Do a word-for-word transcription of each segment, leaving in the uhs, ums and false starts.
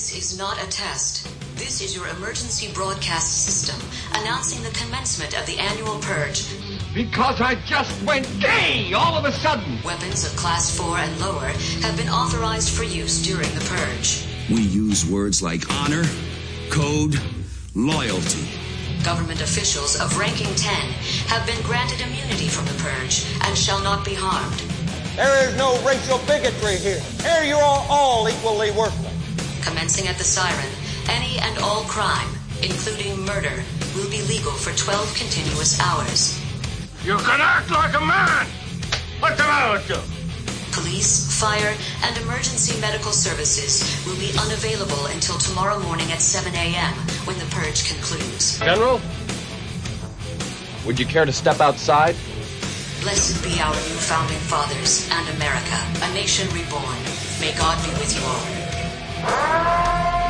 This is not a test. This is your emergency broadcast system announcing the commencement of the annual purge. Because I just went gay all of a sudden. Weapons of class four and lower have been authorized for use during the purge. We use words like honor, code, loyalty. Government officials of ranking ten have been granted immunity from the purge and shall not be harmed. There is no racial bigotry here. Here you are all equally worthless. Commencing at the siren, any and all crime, including murder, will be legal for twelve continuous hours. You can act like a man. What's the matter with you? Police, fire, and emergency medical services will be unavailable until tomorrow morning at seven a.m. when the purge concludes. General, would you care to step outside? Blessed be our new founding fathers and America, a nation reborn. May God be with you all.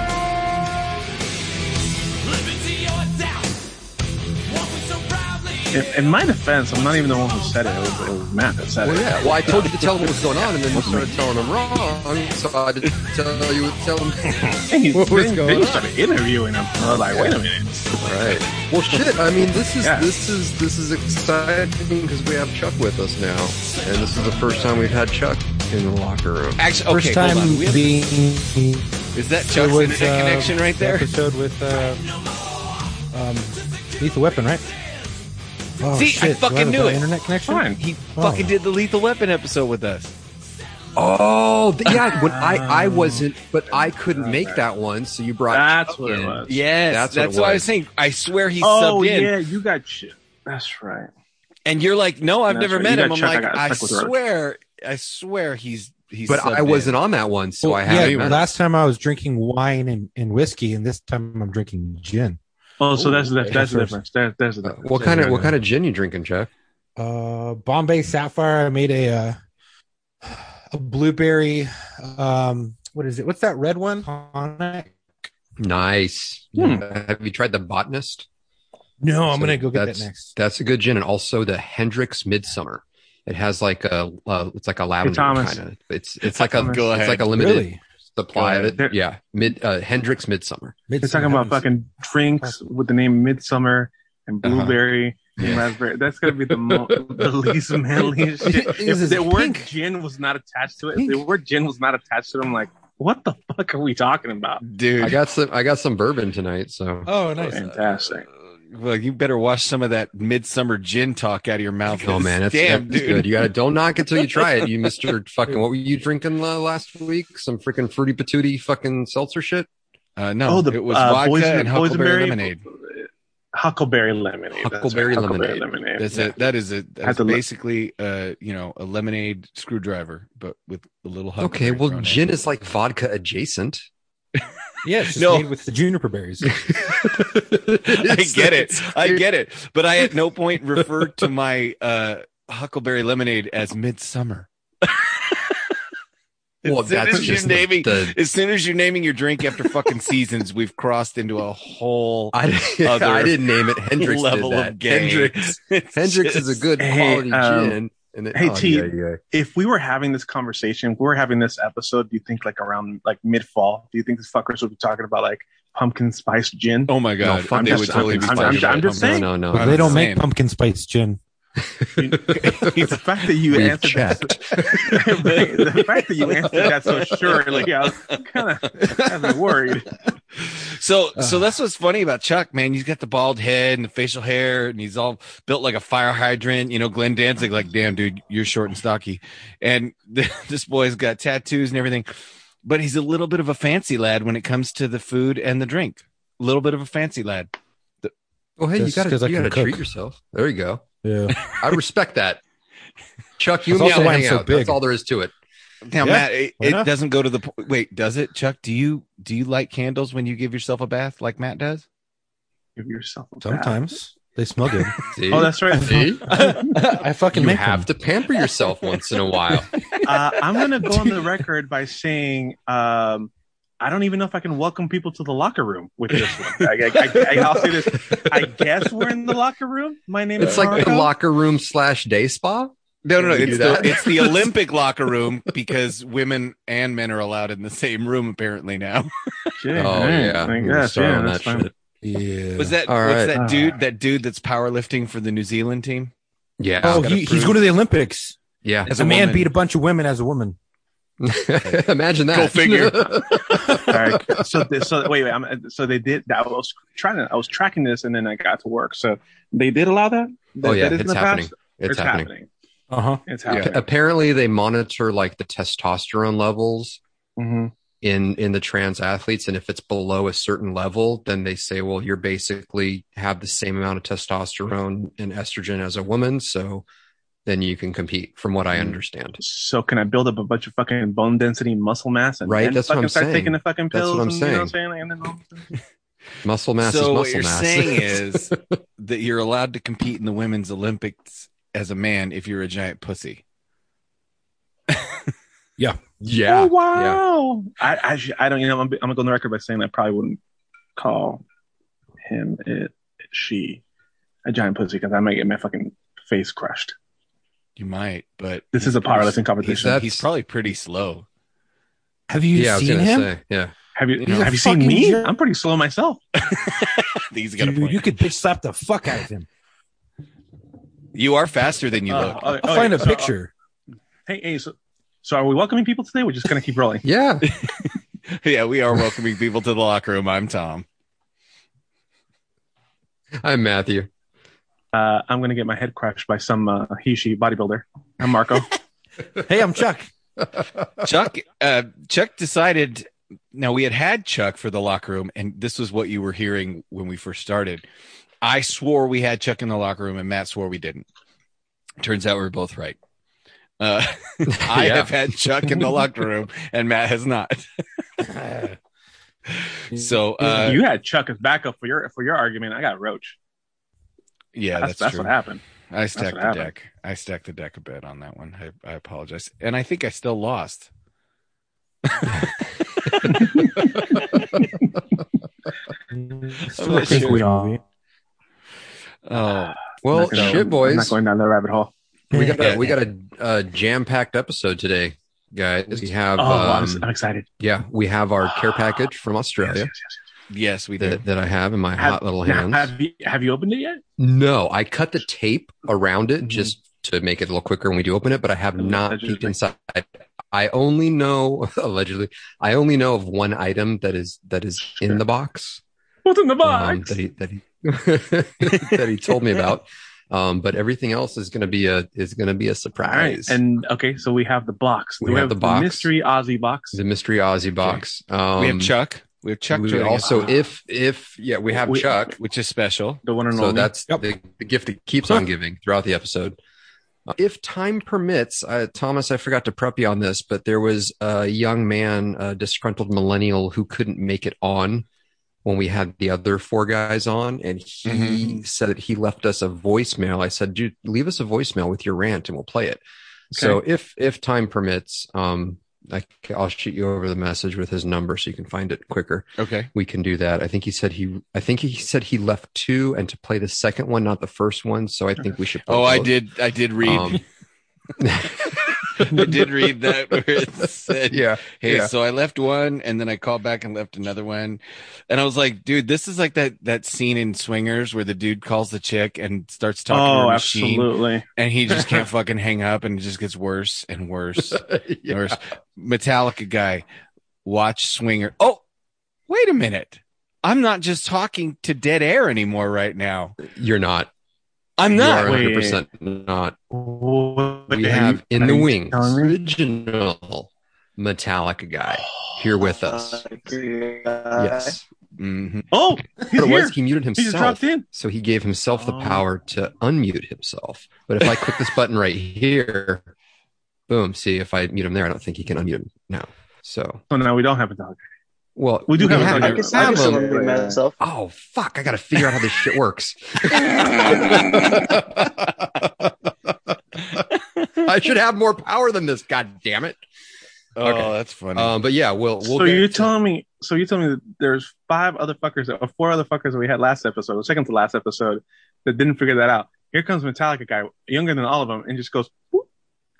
In, in my defense, I'm not even the one who said it. It was, it was Matt that said well, it. Yeah, well, I told you to tell him what was going on, and then you started telling him wrong, so I had to tell you, tell him He's what was been, going then on. You started interviewing him. I was like, wait a minute. Right. Well, shit. I mean, this is Yeah. this is this is exciting because we have Chuck with us now, and this is the first time we've had Chuck in the locker room. Actually, okay, First time hold on. We have, being is that Chuck's was, internet uh, connection right there? Episode with uh, um, Lethal Weapon, right? Oh, See, shit. I fucking What, knew was it. that Internet connection. Fine. He Oh. fucking did the Lethal Weapon episode with us. Oh, th- yeah. When I I wasn't, but I couldn't make that one, so you brought. That's Chuck what it in. was. Yes, That's that's, what it what I was. was saying. I swear he Oh, subbed in. yeah, you got shit. That's right. And you're like, no, I've That's never right. met You him. got I'm Chuck, I like, got I stuck with Roach. swear, I swear he's he's. But subbed I wasn't in. on that one, so Well, I haven't. yeah, met him. last time I was drinking wine and, and whiskey, and this time I'm drinking gin. Oh, so Ooh, that's that's, that's the first. difference. That, that's the Uh, difference. what kind of what kind of gin you drinking, Chuck? Uh, Bombay Sapphire. I made a uh, a blueberry. Um, what is it? What's that red one? Tonic? Nice. Hmm. Have you tried the Botanist? No, I'm So gonna go get that that's- next. That's a good gin, and also the Hendrix Midsummer. It has like a, uh, it's like a lavender Thomas. kind of. It's it's like a Go it's ahead. like a limited Really? supply of it. There- Yeah, mid uh, Hendrix Midsummer. They're talking about fucking drinks with the name Midsummer and Uh-huh. blueberry and Yeah. raspberry. That's gonna be the mo- the least manly shit. If Is the it word pink? gin was not attached to it, Pink. if the word gin was not attached to it, I'm like, what the fuck are we talking about? dude. I got some I got some bourbon tonight, so Oh, nice. Fantastic. Well, you better wash some of that midsummer gin talk out of your mouth. oh man, that's, damn, that's dude. good. You gotta don't knock it till you try it. You Mister fucking what were you drinking uh, last week? Some freaking fruity patootie fucking seltzer shit. Uh, no, oh, the it was uh, vodka boysen- and huckleberry boysenberry- lemonade. Huckleberry lemonade. That's Huckleberry right. lemonade. Huckleberry lemonade. That's it. That is it. Had That's to look- basically, uh, you know, a lemonade screwdriver, but with a little. Okay, huckleberry well, thrown in. gin is like vodka adjacent. Yeah, it's just No. made with the juniper berries. I get it. I get it. But I at no point referred to my uh, huckleberry lemonade as midsummer. Well, as, soon that's as, you're just the- naming, the- as soon as you're naming your drink after fucking seasons, we've crossed into a whole I, other I didn't name it. Hendrix level did that. of gay. Hendrix It's Hendrix just- is a good Hey, quality um, gin. And it, hey, oh, T, yeah, yeah. if we were having this conversation, if we were having this episode, do you think like around like mid fall, do you think these fuckers would be talking about like pumpkin spice gin? Oh my god! fuck they that would shit. totally be I'm- talking I'm- I'm about just pumpkin. saying. No, no, no. I'm They don't just make saying. pumpkin spice gin. The fact that you We've answered checked. that, right, the fact that you answered that so sure, like yeah, I was kind of kind of worried. So, so that's what's funny about Chuck, man. He's got the bald head and the facial hair, and he's all built like a fire hydrant. You know, Glenn Danzig, like, damn, dude, you're short and stocky. And this boy's got tattoos and everything, but he's a little bit of a fancy lad when it comes to the food and the drink. A little bit of a fancy lad. Oh, hey, you Just gotta 'cause I you can gotta cook. treat yourself. There you go. Yeah. I respect that. Chuck, you and That's me also ought to why I'm hang so out. That's big. all there is to it. Now, Yeah, Matt, it, why it not? doesn't go to the po- wait. Does it, Chuck? Do you do you light candles when you give yourself a bath like Matt does? Give yourself a bath. Sometimes they smell good. See? Oh, that's right. See? I fucking You make have them. to pamper yourself once in a while. Uh, I'm gonna go on the record by saying um, I don't even know if I can welcome people to the locker room with this one. I, I, I, I'll say this. I guess we're in the locker room. My name It's is like the Marco. locker room slash day spa. No, no, no. We It's do the, that? it's the Olympic locker room because women and men are allowed in the same room apparently now. Yeah, Oh all right. yeah, I We're guess, starting yeah, on that's that fine. shit. Yeah. Was that All what's right. that dude? That dude that's powerlifting for the New Zealand team? Yeah. Oh, gotta he, he's prove- going to the Olympics. Yeah. As a a man woman. beat a bunch of women as a woman. Imagine that. Go figure. All right. So, th- so wait, wait. I'm, so they did. I was trying to. I was tracking this, and then I got to work. So they did allow that. that Oh yeah, that is in it's the happening. past? It's, It's happening. happening. Uh huh. It's Yeah. happening. Apparently, they monitor like the testosterone levels Mm-hmm. in in the trans athletes, and if it's below a certain level, then they say, well, you're basically have the same amount of testosterone and estrogen as a woman, so then you can compete. From what I Mm. understand, So can I build up a bunch of fucking bone density, muscle mass, and Right, then that's what fucking I'm start saying. taking the fucking That's pills? what I'm and, You know what I'm saying? And then all muscle mass so is muscle what you're mass. saying is that you're allowed to compete in the women's Olympics as a man if you're a giant pussy. Yeah. yeah, oh yeah. wow! I I, sh- I don't. You know, I'm, I'm gonna go on the record by saying I probably wouldn't call him it she a giant pussy because I might get my fucking face crushed. You might, but This he's is a pretty- powerlifting He's, competition. That's- he's probably pretty slow. Have you Yeah, I was seen gonna him? say, yeah. Have you He's a have you seen fucking me? jerk. I'm pretty slow myself. He's got a Dude, point. you could bitch slap the fuck out of him. You are faster than you Uh, look. okay, I'll find a so, uh, picture. hey, hey, so, so are we welcoming people today? We're just gonna keep rolling. Yeah. Yeah, we are welcoming people to the locker room. I'm Tom. I'm Matthew. Uh, I'm gonna get my head crushed by some uh, he she bodybuilder. I'm Marco. Hey, I'm Chuck. Chuck, uh, Chuck decided. Now we had had Chuck for the locker room, and this was what you were hearing when we first started. I swore we had Chuck in the locker room, and Matt swore we didn't. Turns out we were both right. Uh, I Yeah. have had Chuck in the locker room, and Matt has not. So uh, you had Chuck as backup for your for your argument. I got Roach. yeah, that's that's, that's true. what happened. I stacked what the happened. deck. I stacked the deck a bit on that one. I, I apologize, and I think I still lost. Still not a pretty sure. cool movie. Oh, Well, I'm not gonna- shit, I'm boys. not going down the rabbit hole. We got Yeah. a, we got a, uh jam-packed episode today, guys. We have Oh, I'm, um, I'm excited. yeah, we have our care package from Australia Yes, yes, yes, yes. yes, we did. that, that I have in my Have- hot little now, hands. Have you have you opened it yet? No, I cut the tape around it Mhm. just to make it a little quicker when we do open it, but I have not Allegedly. peeked inside. I only know allegedly. I only know of one item that is that is in the box. What's in the um, box? that he that he that he told me about. Um, but everything else is going to be a is going to be a All right, surprise. and okay, so we have the box. We have the box. mystery Aussie box. the mystery Aussie box. Um, we have Chuck. We have Chuck. we joining us, also, if if yeah, we have We- Chuck. which is special. The one and So only. that's Yep. the, the gift that keeps on giving throughout the episode. Uh, If time permits, uh, Thomas, I forgot to prep you on this, but there was a young man, a disgruntled millennial, who couldn't make it on when we had the other four guys on, and he Mhm. said that he left us a voicemail. I said, "Dude, leave us a voicemail with your rant, and we'll play it." So if if time permits, um, I, I'll shoot you over the message with his number so you can find it quicker. Okay. We can do that. I think he said he. I think he said he left two, and to play the second one, not the first one. So I think we should. Play Oh, I both. did. I did read. Um, I did read that where it said, yeah. "Hey, yeah. so I left one, and then I called back and left another one." And I was like, "Dude, this is like that that scene in Swingers where the dude calls the chick and starts talking to oh, her machine, absolutely. and he just can't fucking hang up, and it just gets worse and worse. Yeah. Worse. Metallica guy, watch Swinger. Oh, wait a minute. I'm not just talking to dead air anymore right now. You're not. I'm You not. are Wait. one hundred percent not. What We are have you- in are the you wings telling me? original Metallica guy here with us. Yes. hmm Oh, he's What it here. was, he muted He just himself. dropped in. So he gave himself the Oh. power to unmute himself. But if I click this button right here, boom. See, if I mute him there, I don't think he can unmute him now. So, So now we don't have a dog. well, We do have a have, dog. we I can- have I can still him. unmute myself. Oh, fuck. I got to figure out how this shit works. I should have more power than this. God damn it. Oh, Okay. that's funny. Um, but yeah, we'll, we'll so get you're to- telling me? So you're telling me that there's five other fuckers or four other fuckers that we had last episode, or second to last episode, that didn't figure that out. Here comes Metallica guy, younger than all of them, and just goes, "Whoop."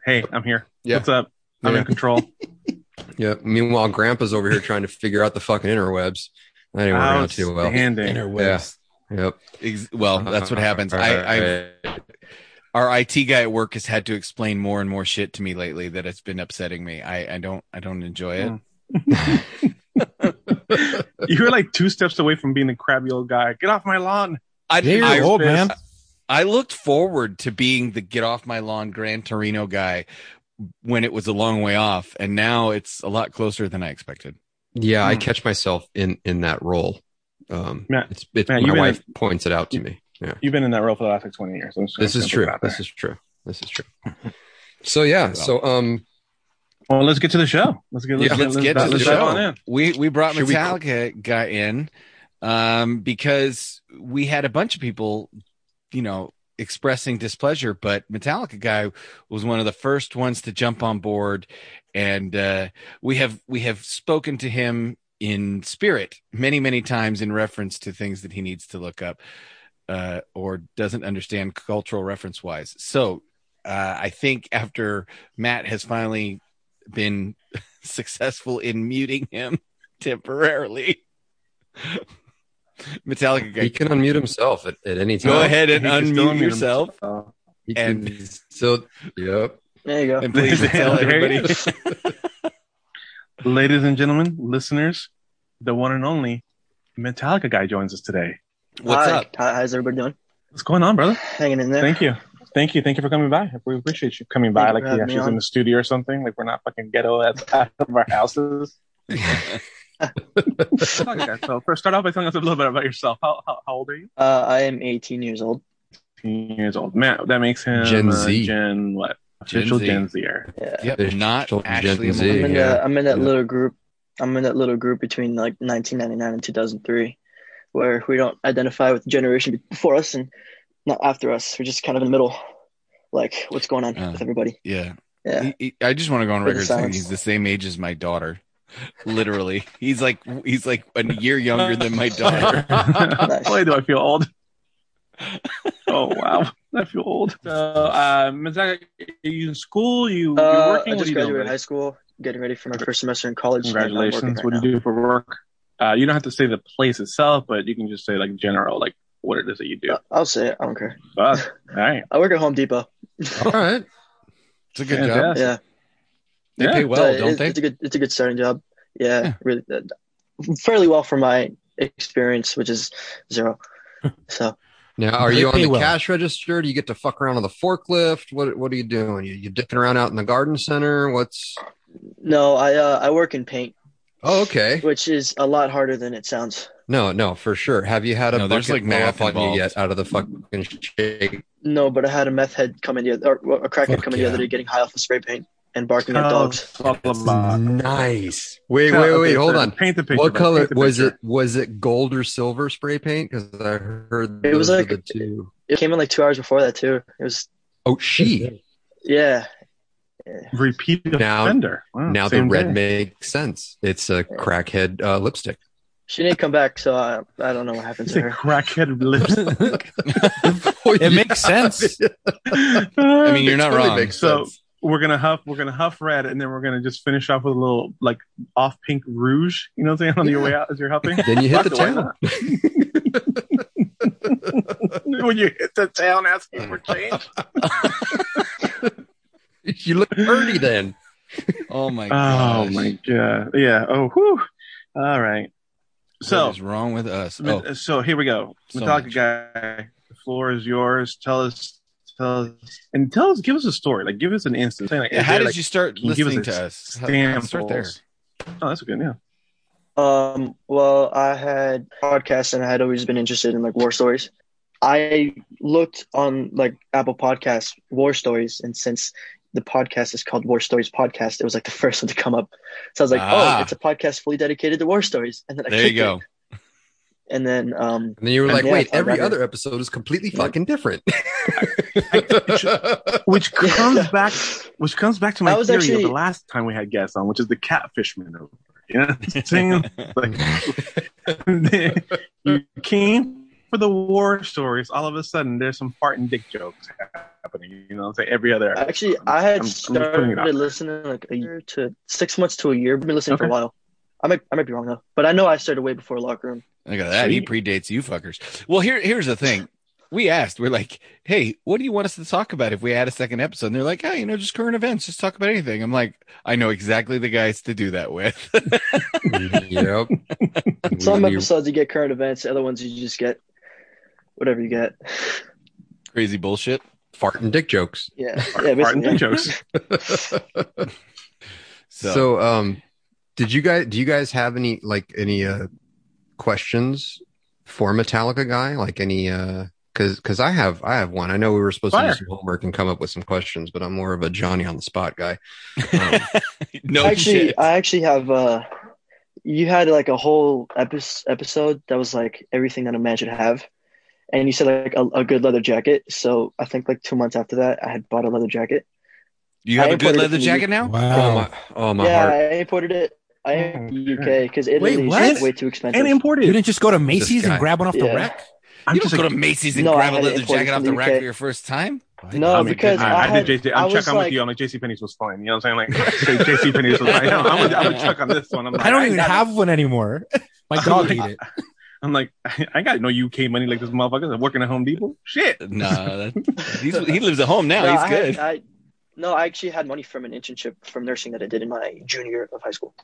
Hey, I'm here. Yeah. What's up? I'm Yeah. in control. Yeah. Meanwhile, Grandpa's over here trying to figure out the fucking interwebs. That didn't work out too well. Outstanding. Interwebs. Yep. Ex- Well, that's what happens. I, I, our I T guy at work has had to explain more and more shit to me lately that it's been upsetting me. I, I don't, I don't enjoy it. You were like two steps away from being a crabby old guy. Get off my lawn. I, Yeah, you're I, old, man. I looked forward to being the get off my lawn Gran Torino guy when it was a long way off, and now it's a lot closer than I expected. Yeah, I Hmm. catch myself in in that role. Um, Matt, it's, it's Matt, my you've been wife in- points it out to me. Yeah, You've been in that role for the last like twenty years. I'm just this gonna is put true. it out there. This is true. This is true. So yeah, so um, Well, let's get to the show. Let's get, let's Yeah, get, Let's get to the let's dive show. on in. We we brought Should we- Metallica guy in um, because we had a bunch of people, you know, expressing displeasure, but Metallica guy was one of the first ones to jump on board, and uh, we have we have spoken to him in spirit many many times in reference to things that he needs to look up uh, or doesn't understand cultural reference wise. So uh, I think after Matt has finally been successful in muting him temporarily, Metallica he guy, can unmute himself at, at any time. go ahead and He can still unmute unmute yourself. himself. He and- can still. Yep. There you go. And please tell There you everybody. Ladies and gentlemen, listeners, the one and only Metallica guy joins us today. What's Hi. up? How- How's everybody doing? What's going on, brother? Hanging in there. Thank you. Thank you. Thank you for coming by. We appreciate you coming by. Thank you Like for you having actually me was in on. the studio or something. Like we're not fucking ghetto at out of our houses. Okay, so first, start off by telling us a little bit about yourself. How how, how old are you? Uh, I am eighteen years old. eighteen years old. Matt, that makes him Gen uh, Z. Gen what? Gen Official Z. Gen Zer. Yeah. Yep, Official not Gen actually a Z. I'm millennial. in Yeah. that. I'm in that Yeah. little group. I'm in that little group between like nineteen ninety-nine and two thousand three, where we don't identify with the generation before us and not after us. We're just kind of in the middle. Like, what's going on Uh, with everybody? Yeah. Yeah. He- he- I just want to go on For the record saying silence. he's the same age as my daughter. Literally, he's like he's like a year younger than my daughter. Nice. Boy, do I feel old. Oh wow, I feel old. So, uh, Metallica, are you in school? You Uh, you're working? I What just are you graduated doing? high school, getting ready for my first semester in college. and I'm working Congratulations. right What do now. you do for work? Uh, you don't have to say the place itself, but you can just say like general, like what it is that you do. Uh, I'll say it. I don't care. Uh, all right. I work at Home Depot. All right. It's a good job. Fantastic. Yeah. They Yeah. pay well, So don't it's, they? It's a good. It's a good starting job. Yeah, Yeah. really, uh, fairly well for my experience, which is zero. So Now, are They you on pay the well. cash register? Do you get to fuck around on the forklift? What What are you doing? You you dicking around out in the garden center? What's? no, I uh, I work in paint, Oh, okay. which is a lot harder than it sounds. No, no, for sure. Have you had a No, there's, bucket like, blow math up on you involved. yet out of the fucking shake? No, but I had a meth head come in the other, or a crackhead Fuck come in yeah. the other day, getting high off of spray paint and barking at Oh, dogs. it's all about- Nice. Wait, Tell- wait, wait. okay, Hold so on. Paint the picture. What bud. color Paint the was picture. it? Was it gold or silver spray paint? Because I heard It was those like- are the two. It came in like two hours before that too. It was Oh, she. yeah. Repeat Now- offender. Wow, Now the same red day. makes sense. It's a crackhead uh, lipstick. She didn't come back, so I, I don't know what happened It's to a her. crackhead lipstick. It makes sense. I mean, you're not Totally wrong. makes So sense. we're gonna huff. We're gonna huff red, and then we're gonna just finish off with a little like off pink rouge. You know what I'm saying? On your way out as you're huffing. Then you hit the Fuck it, why town. not? When you hit the town asking for change. You look dirty then. Oh my Oh gosh. my god. Yeah. Oh. Whew. All right. So. what is wrong with us? Met- Oh, So here we go. So Metallica much. guy, the floor is yours. Tell us, tell us, and tell us. Give us a story. Like, give us an instance. Say, like, is how there, did like, you start can you give us listening a to us? How- samples? Start there. Oh, that's a good. Yeah. Um, well, I had podcasts and I had always been interested in like war stories. I looked on like Apple Podcasts, war stories, and since the podcast is called War Stories Podcast, it was like the first one to come up. So I was like, Ah. oh, it's a podcast fully dedicated to war stories. And then I There you clicked go. it. And then, um, And then you were And like, yeah, wait, I every got it. other episode is completely fucking different. Which comes back, which comes back to my I was theory of actually- the last time we had guests on, which is the catfish maneuver. You know, what I'm saying? Like, you came, for the war stories, all of a sudden there's some fart and dick jokes happening. You know, it's like every other. Actually, I'm, I had I'm, started I'm listening like a year to six months to a year. I've been listening for Okay. a while. I might I might be wrong though, but I know I started way before Locker Room. Look at that. He predates you fuckers. Well, here here's the thing. We asked, we're like, hey, what do you want us to talk about if we add a second episode? And they're like, hey, you know, just current events, just talk about anything. I'm like, I know exactly the guys to do that with. Yep. Some We- episodes you get current events, other ones you just get whatever you get. Crazy bullshit. Fart and dick jokes. Yeah, Fart, yeah, fart and basically. dick jokes. So, So, um, did you guys? Do you guys have any like any uh questions for Metallica guy? Like any uh, because because I have I have one. I know we were supposed Fire. to do some homework and come up with some questions, but I'm more of a Johnny on the spot guy. Um, no actually, shit. I actually have. Uh, you had like a whole epi- episode that was like everything that a man should have, and you said like a, a good leather jacket. So I think like two months after that, I had bought a leather jacket. You have I a good imported it leather from the jacket U- now? oh Wow. my oh my yeah, heart. I imported it. I am Oh, U K because Italy Wait, is what? way too expensive. And imported. You didn't just go to Macy's This guy. and grab one off the Yeah. rack? I'm You just don't go like, to Macy's and No, I grab a had it leather imported jacket from off the the rack U K. for your first time? No, I mean, because I, I, I had, did J J. I I'm was Chuck. I'm like, with you. I'm like J C Penney's was fine. You know what I'm saying? Like J C Penney's was fine. I'm, I'm, with, I'm with Chuck on this one. I'm like, I don't even got, have one anymore. My dog ate it. I'm like, I got no U K money like this motherfucker. I'm working at Home Depot. Shit. No, that, he's, he lives at home now. no, he's I good. Had, I, no, I actually had money from an internship from nursing that I did in my junior year of high school,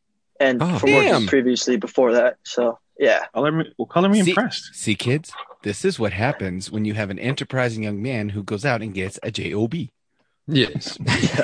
and Oh, from damn. working previously before that. So yeah, Color me, well, color me See- impressed. See, kids, this is what happens when you have an enterprising young man who goes out and gets a job. Yes.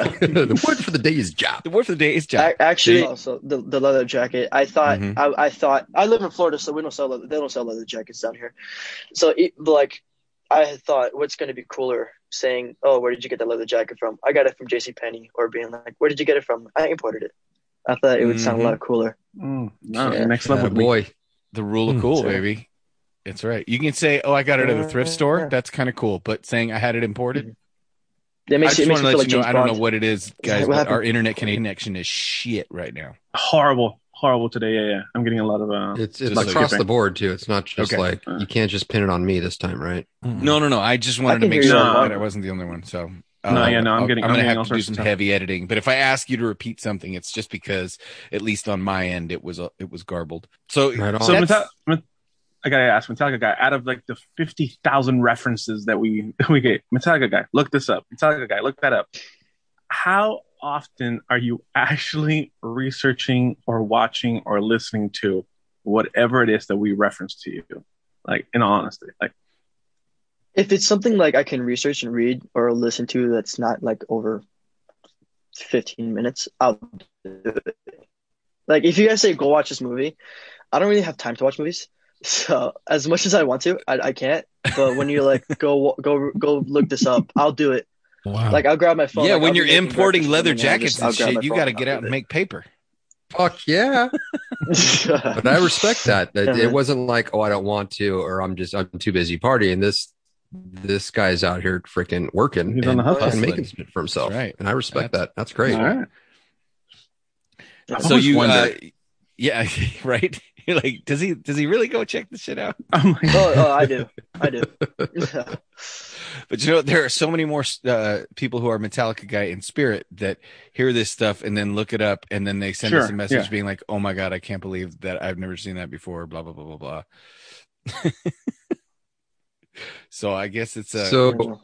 The word for the day is job. The word for the day is job. I, actually, See? also the the leather jacket. I thought Mhm. I, I thought I live in Florida, so we don't sell leather. They don't sell leather jackets down here. So it, like, I had thought, what's going to be cooler? Saying, "Oh, where did you get that leather jacket from?" I got it from JCPenney, or being like, "Where did you get it from?" I imported it. I thought it would sound a lot cooler. Mm, no, Yeah. next level. Oh, boy. The rule of Mm, cool, sure. baby. That's right. You can say, "Oh, I got it at a thrift store." That's kind of cool. But saying I had it imported, It I makes just it makes want to me feel let like you know. James I don't know Bond. what it is, guys, What but happened? our internet connection is shit right now. Horrible, horrible today. Yeah, yeah. I'm getting a lot of uh. It's it's Just across skipping. the board too. It's not just Okay. like you can't just pin it on me this time, right? No, no, no. I just wanted I to can make hear sure you. that I wasn't the only one. So uh, No, yeah, no, I'm I'll- getting- I'm I'm gonna getting all have to do sorts of some stuff. heavy editing. But if I ask you to repeat something, it's just because at least on my end it was uh, it was garbled. So Right on. So that's- Metallica, Met- I gotta ask Metallica guy. Out of like the fifty thousand references that we we get, Metallica guy, look this up. Metallica guy, look that up. How often are you actually researching or watching or listening to whatever it is that we reference to you? Like, in all honesty, like, If it's something like I can research and read or listen to that's not like over fifteen minutes, I'll do it. Like if you guys say go watch this movie, I don't really have time to watch movies. So as much as I want to, I, I can't. But when you're like go go go look this up, I'll do it. Wow. Like I'll grab my phone. yeah, like, when I'll be you're making importing breakfast leather or something, I'll jackets just- I'll and grab shit, my you phone got to and get I'll out do and make paper. Fuck yeah. it. But I respect that. That Yeah, it man. wasn't like, oh, I don't want to, or I'm just I'm too busy partying. This this guy's out here freaking working He's on and the hustle. fucking making shit for himself. That's right. And I respect That's- that. That's great. all right. I've So always you, uh, wondered. yeah, right. You're like, does he does he really go check this shit out? I'm like, oh, oh, I do. I do. But you know, there are so many more uh, people who are Metallica guy in spirit that hear this stuff and then look it up and then they send us Sure, a message yeah. being like, "Oh my god, I can't believe that I've never seen that before." Blah blah blah blah blah. So I guess it's a So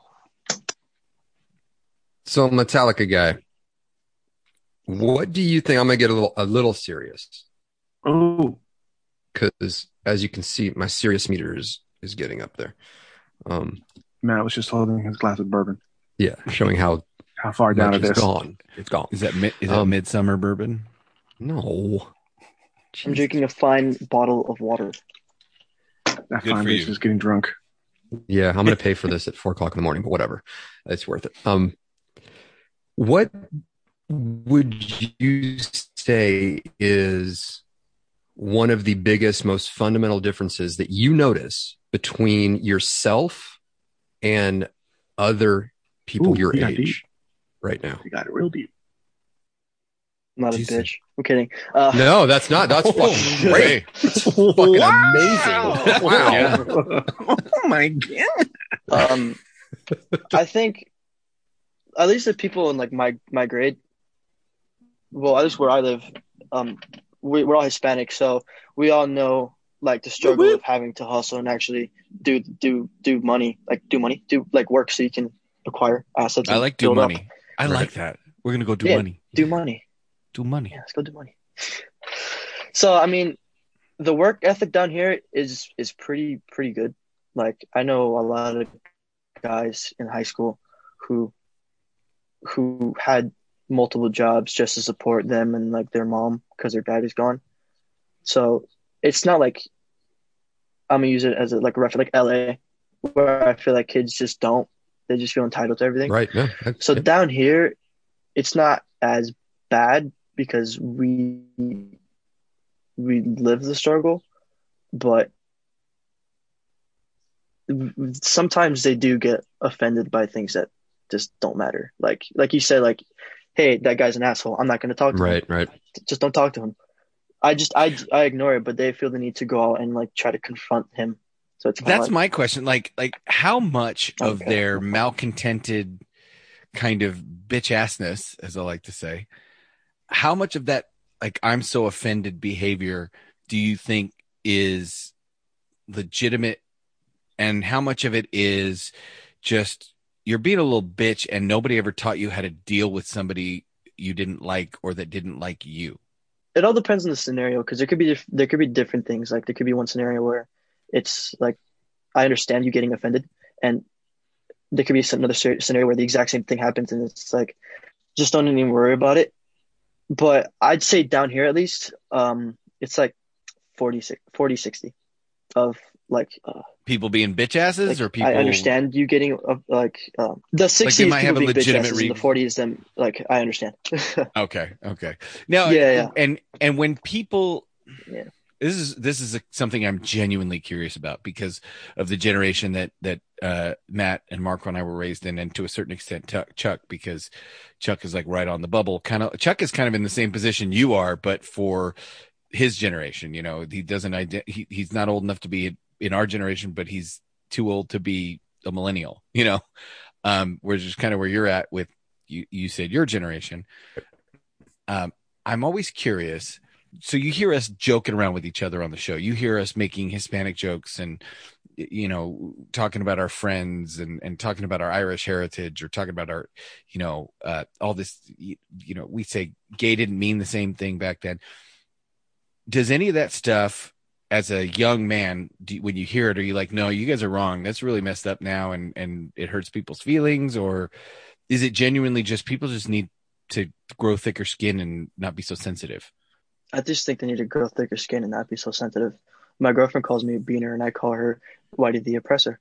so Metallica guy, what do you think? I'm gonna get a little a little serious oh, because as you can see, my serious meter is is getting up there. Um, Matt was just holding his glass of bourbon. yeah, showing how How far down much it it's is. gone. It's gone. is that mid, is that Um, midsummer bourbon? No. I'm drinking a fine bottle of water. That Good fine for bitch you. is getting drunk. Yeah, I'm gonna pay for this at four o'clock in the morning, but whatever. It's worth it. Um, what would you say is one of the biggest, most fundamental differences that you notice between yourself and other people Ooh, your you got age deep. right now? You got it real deep. I'm not Jesus. a bitch. I'm kidding. Uh, No, that's not. That's fucking great. It's fucking amazing. Wow. Yeah. Oh my god. um, I think at least the people in like my my grade, well, at least where I live, um, we, we're all Hispanic, so we all know like the struggle of having to hustle and actually do do do money, like do money, do like work so you can acquire assets. I and like do build up. money. I like that. We're gonna go do Yeah, money. Do money. Do money. Yeah, let's go do money. So I mean, the work ethic down here is is pretty pretty good. Like I know a lot of guys in high school who who had multiple jobs just to support them and like their mom because their dad is gone. So it's not like I'm gonna use it as a like a reference like L A where I feel like kids just don't. They just feel entitled to everything. Right. No. So down here, it's not as bad because we we live the struggle, but sometimes they do get offended by things that just don't matter. Like like you said, like, hey, that guy's an asshole. I'm not going to talk to Right. him. Right. Just don't talk to him. I just I I ignore it, but they feel the need to go out and like try to confront him. So it's That's like, my question. Like, like how much of Okay. their malcontented kind of bitch assness, as I like to say, how much of that, like, I'm so offended behavior do you think is legitimate, and how much of it is just you're being a little bitch and nobody ever taught you how to deal with somebody you didn't like or that didn't like you? It all depends on the scenario because there could be diff- there could be different things. Like there could be one scenario where it's like I understand you getting offended, and there could be some, another scenario where the exact same thing happens, and it's like just don't even worry about it. But I'd say down here at least, um, it's like forty, sixty of like uh, People being bitch asses, like, or people. I understand you getting uh, like um, the sixties might people have a being bitch legitimate asses, re- and the forties them like I understand. Okay. Okay. Now, Yeah, yeah. and and when people, Yeah. this is this is a, something I'm genuinely curious about because of the generation that that uh, Matt and Marco and I were raised in, and to a certain extent Chuck, Chuck, because Chuck is like right on the bubble. Kind of, Chuck is kind of in the same position you are, but for his generation, you know, he doesn't ident- he he's not old enough to be in our generation, but he's too old to be a millennial, you know, um, which is kind of where you're at with you, you said your generation. Um, I'm always curious. So you hear us joking around with each other on the show. You hear us making Hispanic jokes and, you know, talking about our friends and, and talking about our Irish heritage or talking about our, you know, uh, all this, you, you know, we say gay didn't mean the same thing back then. Does any of that stuff, as a young man, do, when you hear it, are you like, no, you guys are wrong. That's really messed up now. And, and it hurts people's feelings, or is it genuinely just people just need to grow thicker skin and not be so sensitive? I just think they need to grow thicker skin and not be so sensitive. My girlfriend calls me a beaner, and I call her Whitey the Oppressor.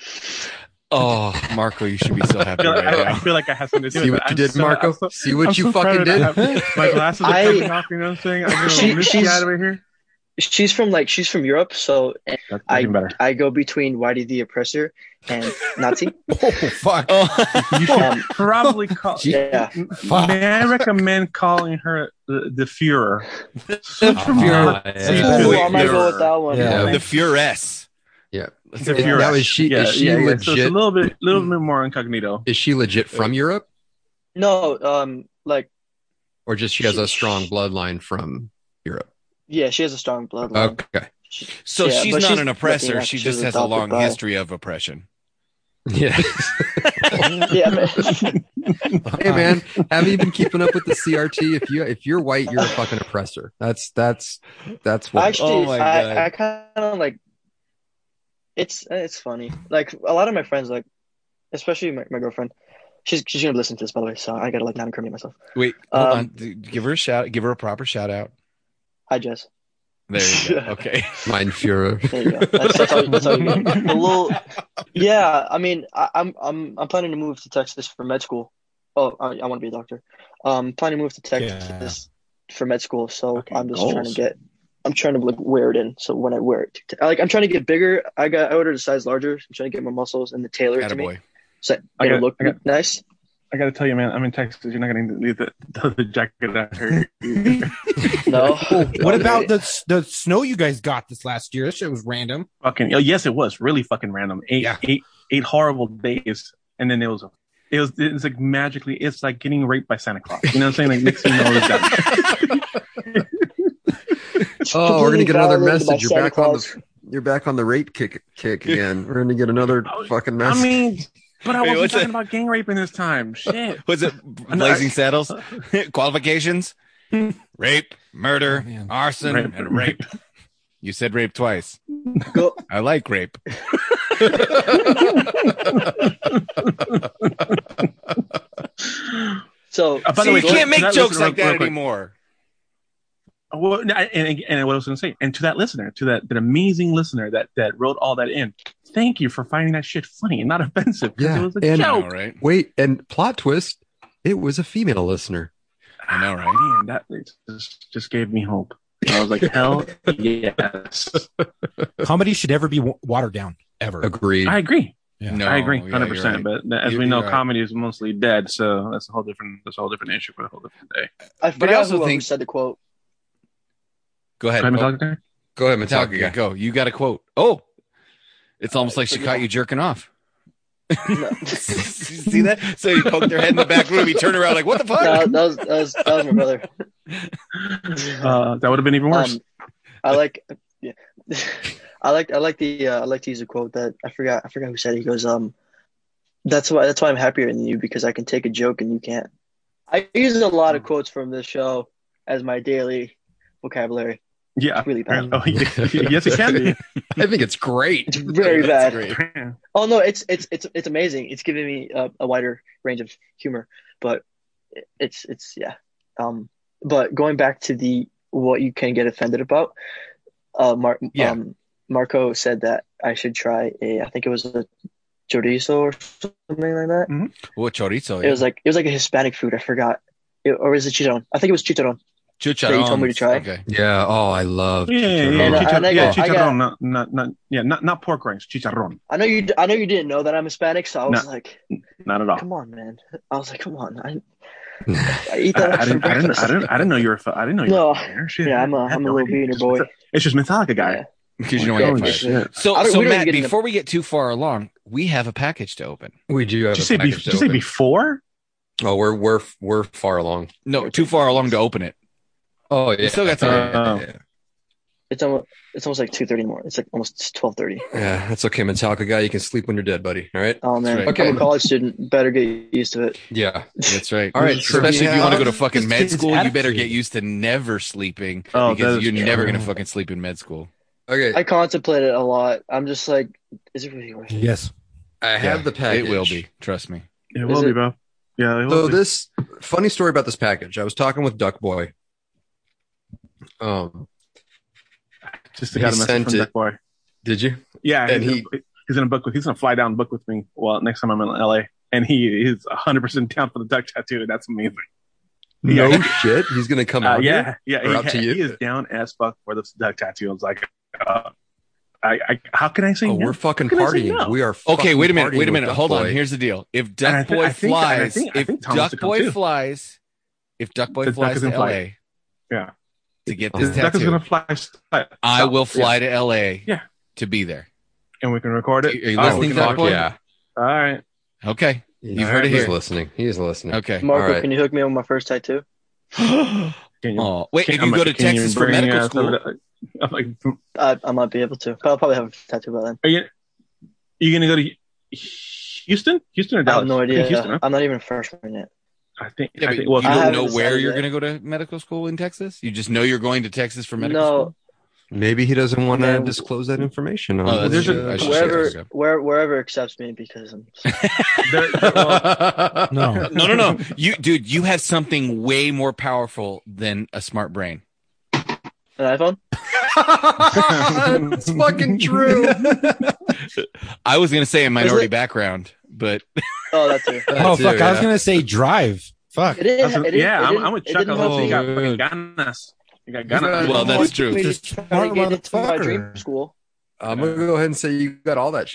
Oh, Marco, you should be so I happy feel, like, right I, now. I feel like I have something to do See with what it. you I'm did, so- Marco? I'm so- See what I'm you so proud fucking of did? that. My glasses are I- coming off, you know what I'm saying? I'm going She- to miss she's- out over here. She's from like she's from Europe, so That's I even better. I go between Whitey the Oppressor and Nazi. Oh fuck! You should Um, probably call. yeah, May I recommend calling her the, the Führer? Switch from Ah, Nazi yeah. to Ooh, the I might go Führer. with that one. Yeah. The Furess. Yeah. The And Führer. now is she- yeah, is she yeah, yeah. So it's a legit- little bit, little bit more incognito. Is she legit from Europe, No, um, like or just she has a strong bloodline from Europe? yeah, she has a strong bloodline. Okay. She- So yeah, she's but not an oppressor. Latina. She She just was has a adopted long by- history of oppression. Yeah. Yeah, man. Hey man, haven't you been keeping up with the C R T? If you if you're white, you're a fucking oppressor. That's that's that's what. Actually, Oh my God. I, I kind of like it's it's funny. Like a lot of my friends, like especially my, my girlfriend, she's she's gonna listen to this by the way, so I gotta like not incriminate myself. Wait, hold Um, on. D- Give her a shout. Give her a proper shout out. Hi, Jess. There you go. Okay. Mein Führer. There you go. That's, that's, all, that's all you get. A little, yeah. I mean, I, I'm I'm I'm planning to move to Texas for med school. Oh, I, I want to be a doctor. Um, planning to move to Texas for med school. So Okay, I'm just goals. trying to get. I'm trying to like wear it in. So when I wear it, like I'm trying to get bigger. I got I ordered a size larger. I'm trying to get my muscles and the tailor it to me. Attaboy. So I it'll got- look I got- nice. I gotta tell you, man, I'm in Texas. You're not gonna leave the, the, the jacket out here. No. What about the the snow you guys got this last year? That shit was random. Fucking oh, yes, it was really fucking random. Eight, Yeah. eight, eight horrible days, and then it was, it was, it's like magically, it's like getting raped by Santa Claus. You know what I'm saying? Like next thing you know, it's done. Oh, we're gonna get another Violated by message. You're Santa back on Claus. the you're back on the rape kick kick again. We're gonna get another fucking message. I mean, but I Wait, wasn't what's talking it? about gang raping this time. Shit. Was it Blazing Saddles? Qualifications? Rape, murder, Oh, man. arson, Rape. and rape. You said rape twice. Go. I like rape. So Uh, by See, the way, you to can't that- to make that jokes listener, like real that quick. anymore. Well, and, and, and what I was going to say, and to that listener, to that, that amazing listener that, that wrote all that in, thank you for finding that shit funny and not offensive. 'Cause Yeah, it was a and- I know, joke. right? Wait, and plot twist, it was a female listener. I know, right? Man, that just, just gave me hope. I was like, hell yes. Comedy should never be wa- watered down ever. Agreed. I agree. Yeah. No, I agree, yeah, hundred you're percent. right. But as You're- we know, you're right. comedy is mostly dead, so that's a whole different that's a whole different issue for a whole different day. I But I forgot also who, think- who said the quote. Go ahead. Can I Oh, talk there? Go ahead, Metallica, Metallica. guy, go. You got a quote. Oh, it's almost like she caught you jerking off. No. See that? So he poked her head in the back room. He turned around like, "What the fuck?" No, that was that was that was my brother. Uh, that would have been even worse. Um, I like, yeah, I like I like the uh, I like to use a quote that I forgot I forgot who said it. He goes, um, that's why that's why I'm happier than you because I can take a joke and you can't. I use a lot of quotes from this show as my daily vocabulary. yeah, it's really bad. Oh, yeah. Yes, it can be. I think it's great. It's very That's bad. great. Oh no, it's it's it's it's amazing. It's giving me a, a wider range of humor, but it's it's yeah. Um, but going back to the what you can get offended about, uh, Mar- Yeah. um, Marco said that I should try a. I think it was a chorizo or something like that. What chorizo? It was like it was like a Hispanic food. I forgot, it, or is it chicharron? I think it was chicharron. chicharrón. that you told me to try. Okay. Yeah. Oh, I love. Yeah, yeah, yeah. And, uh, Chicharron, and I yeah, got- I chicharron, got- not, not, not, yeah, not, not pork rinds, chicharron. I know you. I know you didn't know that I'm Hispanic, so I was No. like, Not at all. "Come on, man." I was like, "Come on." I, I eat I, that I, for didn't, I, didn't, breakfast. I, didn't, I didn't know you were. I didn't know you No. were. There. Shit. Yeah, I'm a I had I'm a no little idea. beaner It's boy. just- It's just Metallica guy. Yeah. Because you know Holy what I shit. So, I don't- so we don't Matt, get into- before we get too far along, we have a package to open. We do have Did you a say, be, package did to you say open. before? Oh, we're we're we're far along. No, too far along to open it. Oh, yeah. We still got time. Uh, yeah. It's almost it's almost like two thirty more. It's like almost twelve thirty. Yeah, that's okay, Metallica guy. You can sleep when you're dead, buddy. All right. Oh man, right. Okay. I'm a college student. Better get used to it. Yeah. That's right. All right, Especially so if you want to go to have fucking this med kid's school, you better attitude. get used to never sleeping Oh, that because is you're true. never gonna fucking sleep in med school. Okay. I contemplate it a lot. I'm just like, is it really worth it? Yes. I have Yeah, the package. It will be. Trust me. It Is will be, it- bro. Yeah, it will So be. this funny story about this package. I was talking with Duck Boy. Um, Just to he got a message sent from it. that boy. did you? Yeah, And he's, he- gonna, he's gonna book with. He's gonna fly down and book with me. Well, next time I'm in L A, and he is one hundred percent down for the duck tattoo. And that's amazing. No Yeah. shit. He's gonna come Uh, out yeah, here. yeah, Or he, up to you? he is down as fuck for the duck tattoo. I was like, uh, I, I, how can I say Oh, no? we're fucking How can I say partying. no? We are. Okay, fucking wait a minute. partying Wait a with minute. Duck Hold on. Boy. Here's the deal. If And I Duck thi- Boy I think- and I flies, think- I if think Thomas Duck to come Boy too. flies, if Duck Boy The duck flies is to in flight. L A Yeah, to get Oh, this the duck is tattoo, gonna fly. fly I south. will fly Yeah. to L A Yeah. to be there. and we can record it. Are you Oh, we listening, can Duck fuck Boy? Yeah. All right. Okay. He's, You've heard it he's here. listening. He is listening. Okay. Marco, All right. can you hook me up with my first tattoo? Can you, Oh, wait. can- If I'm you go like, to can you Texas for bring, medical uh, school, some- I'm like, I, I might be able to. But I'll probably have a tattoo by then. are you, you gonna go to Houston? Houston or I Dallas? have no I idea. think Houston, huh? I'm not even a freshman yet. I think. yeah, I but think well, you I don't haven't know where decided you're yet. going to go to medical school in Texas? You just know you're going to Texas for medical No, school? Maybe he doesn't want to Man. disclose that information. On Oh, that's this, true. uh, I should wherever, say that. where, wherever accepts me because I'm. there- well, No. No, no, no. You, dude, you have something way more powerful than a smart brain. An iPhone? it's fucking true. I was going to say a minority it? background, but Oh, that too. Oh too, fuck! I was yeah. gonna say drive. Fuck. It didn't, That's- it didn't, yeah, it I'm, didn't, I'm with it Chuck. I didn't hope help you me. got Oh, fucking ganas. You got got- ganas. well, that's true. Me Just trying smart to get into my motherfucker. dream school. I'm gonna go ahead and say you got all that shit.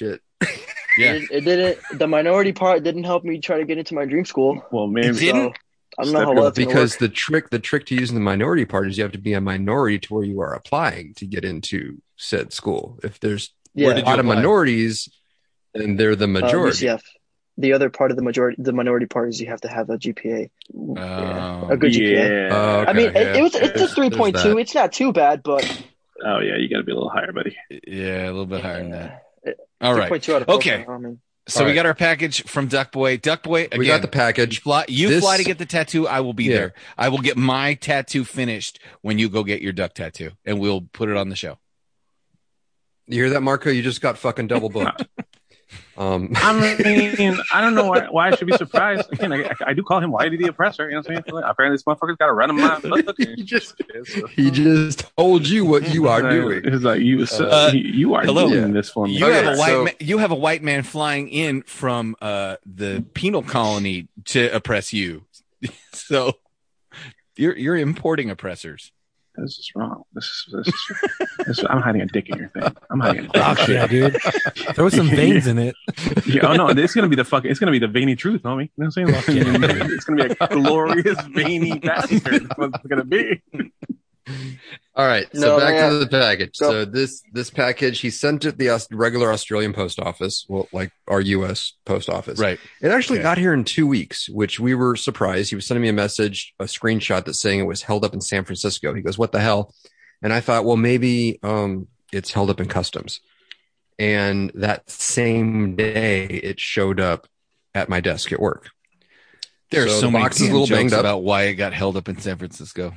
Yeah. It, it didn't. The minority part didn't help me try to get into my dream school. Well, maybe It didn't? So, I don't know how well it's gonna because work. the trick the trick to using the minority part is you have to be a minority to where you are applying to get into said school. If there's Yeah. a lot of apply? minorities, then they're the Uh, U majority. C F. The other part of the majority, the minority part is you have to have a G P A. Yeah, a good G P A. Yeah. Oh, okay, I mean, it, yeah. it was it's a There's- three point there's two. that. It's not too bad, but Oh yeah, you got to be a little higher, buddy. Yeah, a little bit higher than that. yeah, All right. three point two out of four. Okay. I mean, So All we right. got our package from Duck Boy. Duck Boy, again, we got the you package. fly, you This- fly to get the tattoo. I will be Yeah. there. I will get my tattoo finished when you go get your duck tattoo, and we'll put it on the show. You hear that, Marco? You just got fucking double booked. um, I mean, I don't know why, why I should be surprised. Again, I, I do call him Whitey the Oppressor. You know what I'm saying? Apparently, this motherfucker's got to run him out. he just he just told you what you are doing. It's like you, Uh, you, you are hello. doing this for me. You Okay, have a white so- ma- you have a white man flying in from uh, the penal colony to oppress you. So you're you're importing oppressors. This is wrong. This is, this is, this is I'm hiding a dick in your thing. I'm hiding a dick. Fuck yeah, dude. Throw some veins in it. Yeah, oh no, it's gonna be the fucking. It's gonna be the veiny truth, homie. You know what I'm saying? It's gonna be a glorious veiny bastard. That's what it's gonna be. All right, so No, back man. to the package. Go. So this this package, he sent it the Aus- regular Australian post office, well, like our U S post office. Right. It actually Okay. got here in two weeks, which we were surprised. He was sending me a message, a screenshot that's saying it was held up in San Francisco. He goes, "What the hell?" And I thought, well, maybe um, it's held up in customs. And that same day, it showed up at my desk at work. There are So so, the many box is a damn little jokes banged up. about why it got held up in San Francisco.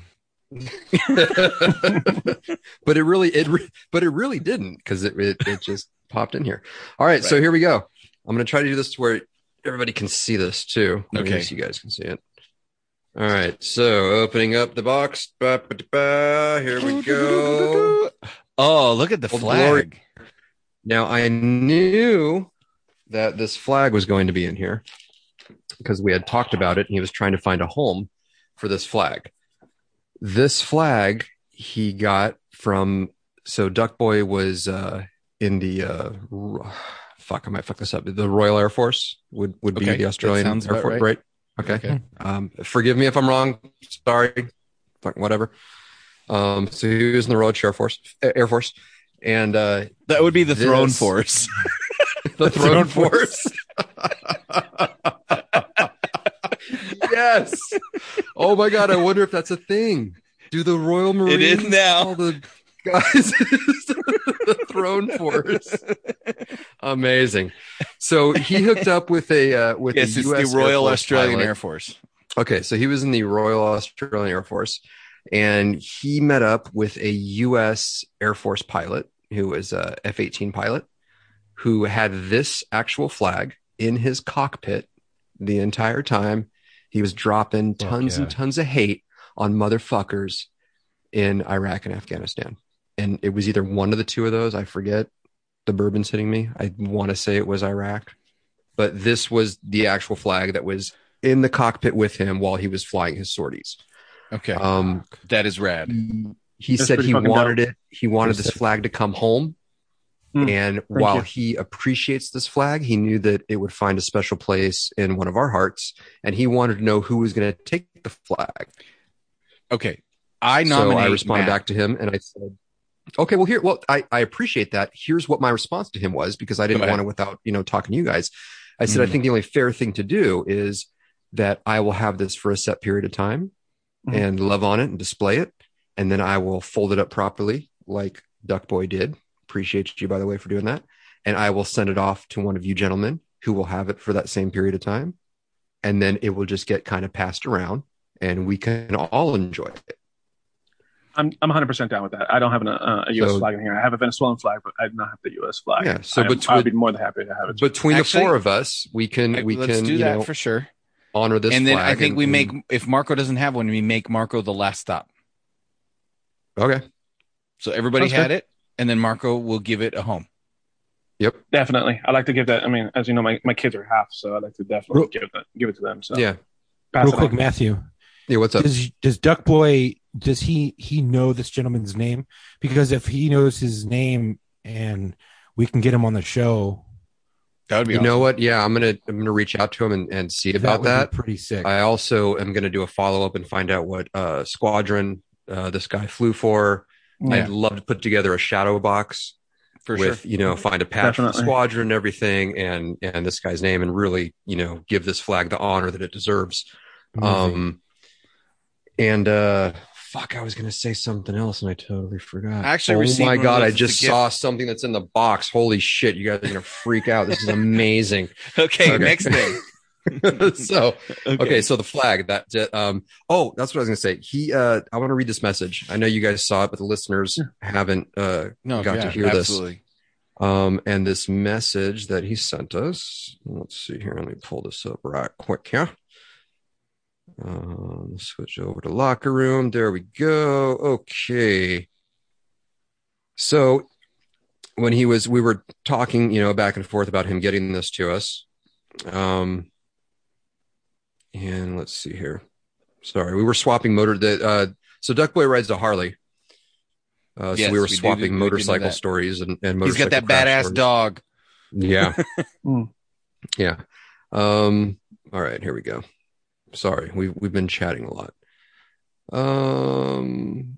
but it really it re- but it really didn't because it, it it just popped in here. All right, so here we go. I'm going to try to do this to where everybody can see this too. Maybe Okay. so you guys can see it. All right, so opening up the box. Ba, ba, da, ba. Here we go. Oh, look at the Old flag. Glory. Now I knew that this flag was going to be in here because we had talked about it, and he was trying to find a home for this flag. This flag he got from so Duck Boy was uh, in the uh, r- fuck I might fuck this up. The Royal Air Force would would be Okay, the that Australian sounds Air about Force, right. right? Okay. Okay. Um, forgive me if I'm wrong. Sorry. Fuck whatever. Um, so he was in the Royal Air Force, Air Force, and uh, That would be the This- Throne Force. the Throne Force. Yes. Oh my God! I wonder if that's a thing. Do the Royal Marines? It is now. All the guys, the Throne Force. Amazing. So he hooked up with a uh, with Yes, a it's U S the Royal Air Force Australian pilot. Air Force. Okay, so he was in the Royal Australian Air Force, and he met up with a U S Air Force pilot who was a F eighteen pilot who had this actual flag in his cockpit the entire time. He was dropping tons yeah. and tons of hate on motherfuckers in Iraq and Afghanistan. And it was either one of the two of those. I forget. The bourbon's hitting me. I want to say it was Iraq. But this was the actual flag that was in the cockpit with him while he was flying his sorties. Okay. Um, That is rad. he That's said pretty he fucking wanted dope. it. He wanted this flag to come home. Hmm. And while you. he appreciates this flag, he knew that it would find a special place in one of our hearts. And he wanted to know who was going to take the flag. Okay. I So nominate I responded Matt. back to him and I said, okay, well, here, well, I, I appreciate that. Here's what my response to him was because I didn't Go ahead. want to without, you know, talking to you guys. I said, Mhm. I think the only fair thing to do is that I will have this for a set period of time Mhm. and love on it and display it. And then I will fold it up properly like Duck Boy did. Appreciate you, by the way, for doing that. And I will send it off to one of you gentlemen who will have it for that same period of time. And then it will just get kind of passed around and we can all enjoy it. I'm I'm one hundred percent down with that. I don't have an, uh, a U S So- flag in here. I have a Venezuelan flag, but I do not have the U S flag. Yeah, so I am, between- I'd be more than happy to have it. Between Actually- the four of us, we can we Let's can do you that know for sure. honor this. And then flag I think and- we and- make, if Marco doesn't have one, we make Marco the last stop. okay. So everybody Sounds had good. it, and then Marco will give it a home. Yep. Definitely, I like to give that. I mean, as you know, my, my kids are half, so I like to definitely Real- give it that, give it to them. So Yeah. pass Real it quick, on. Matthew. Yeah. What's up? Does does Duck Boy does he he know this gentleman's name? Because if he knows his name and we can get him on the show, That would be You awesome. know what? Yeah, I'm gonna I'm gonna reach out to him and, and see about would be that. pretty sick. I also am gonna do a follow up and find out what uh, squadron uh, this guy flew for. Yeah. I'd love to put together a shadow box For with sure. you know find a patch for the Definitely. squadron and everything, and and this guy's name, and really you know give this flag the honor that it deserves. Amazing. Um, and uh, fuck, I was gonna say something else and I totally forgot. I actually oh received my one of god, those I as a just gift. saw something that's in the box. Holy shit, you guys are gonna freak out. This is amazing. Okay, Okay. next thing. so okay. so the flag that um oh that's what I was gonna say. He uh I want to read this message. I know you guys saw it, but the listeners haven't uh No, got yeah, to hear absolutely. this. Um and this message that he sent us. Let's see here. Let me pull this up right quick here. Um switch over to locker room. There we go. Okay. So when he was we were talking, you know, back and forth about him getting this to us. Um And let's see here. Sorry, we were swapping motor. The, uh, so Duckboy rides a Harley. Uh, Yes, so we were we do swapping do- we do motorcycle that. stories and, and He's got motorcycle that crash badass stories. dog. Yeah. Mm. Yeah. Um, all right, here we go. Sorry, we've we've been chatting a lot. Um,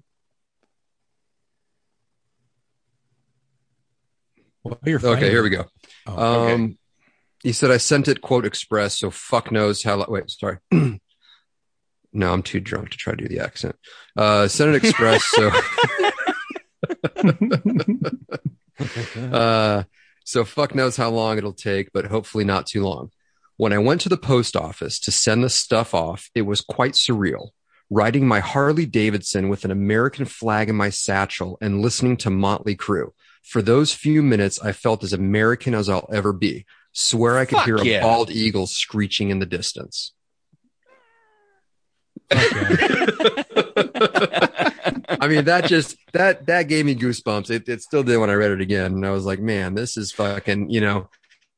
Well, you're okay, finding here it. we go. Oh, okay. Um, he said I sent it quote express, so fuck knows how. Wait, sorry. No, I'm too drunk to try to do the accent. Uh, sent it express, so. uh, so fuck knows how long it'll take, but hopefully not too long. When I went to the post office to send the stuff off, it was quite surreal. Riding my Harley Davidson with an American flag in my satchel and listening to Motley Crue. For those few minutes, I felt as American as I'll ever be. Swear I could Fuck hear a yeah. bald eagle screeching in the distance. I mean, that just that that gave me goosebumps. It it still did when I read it again, and I was like, man, this is fucking, you know.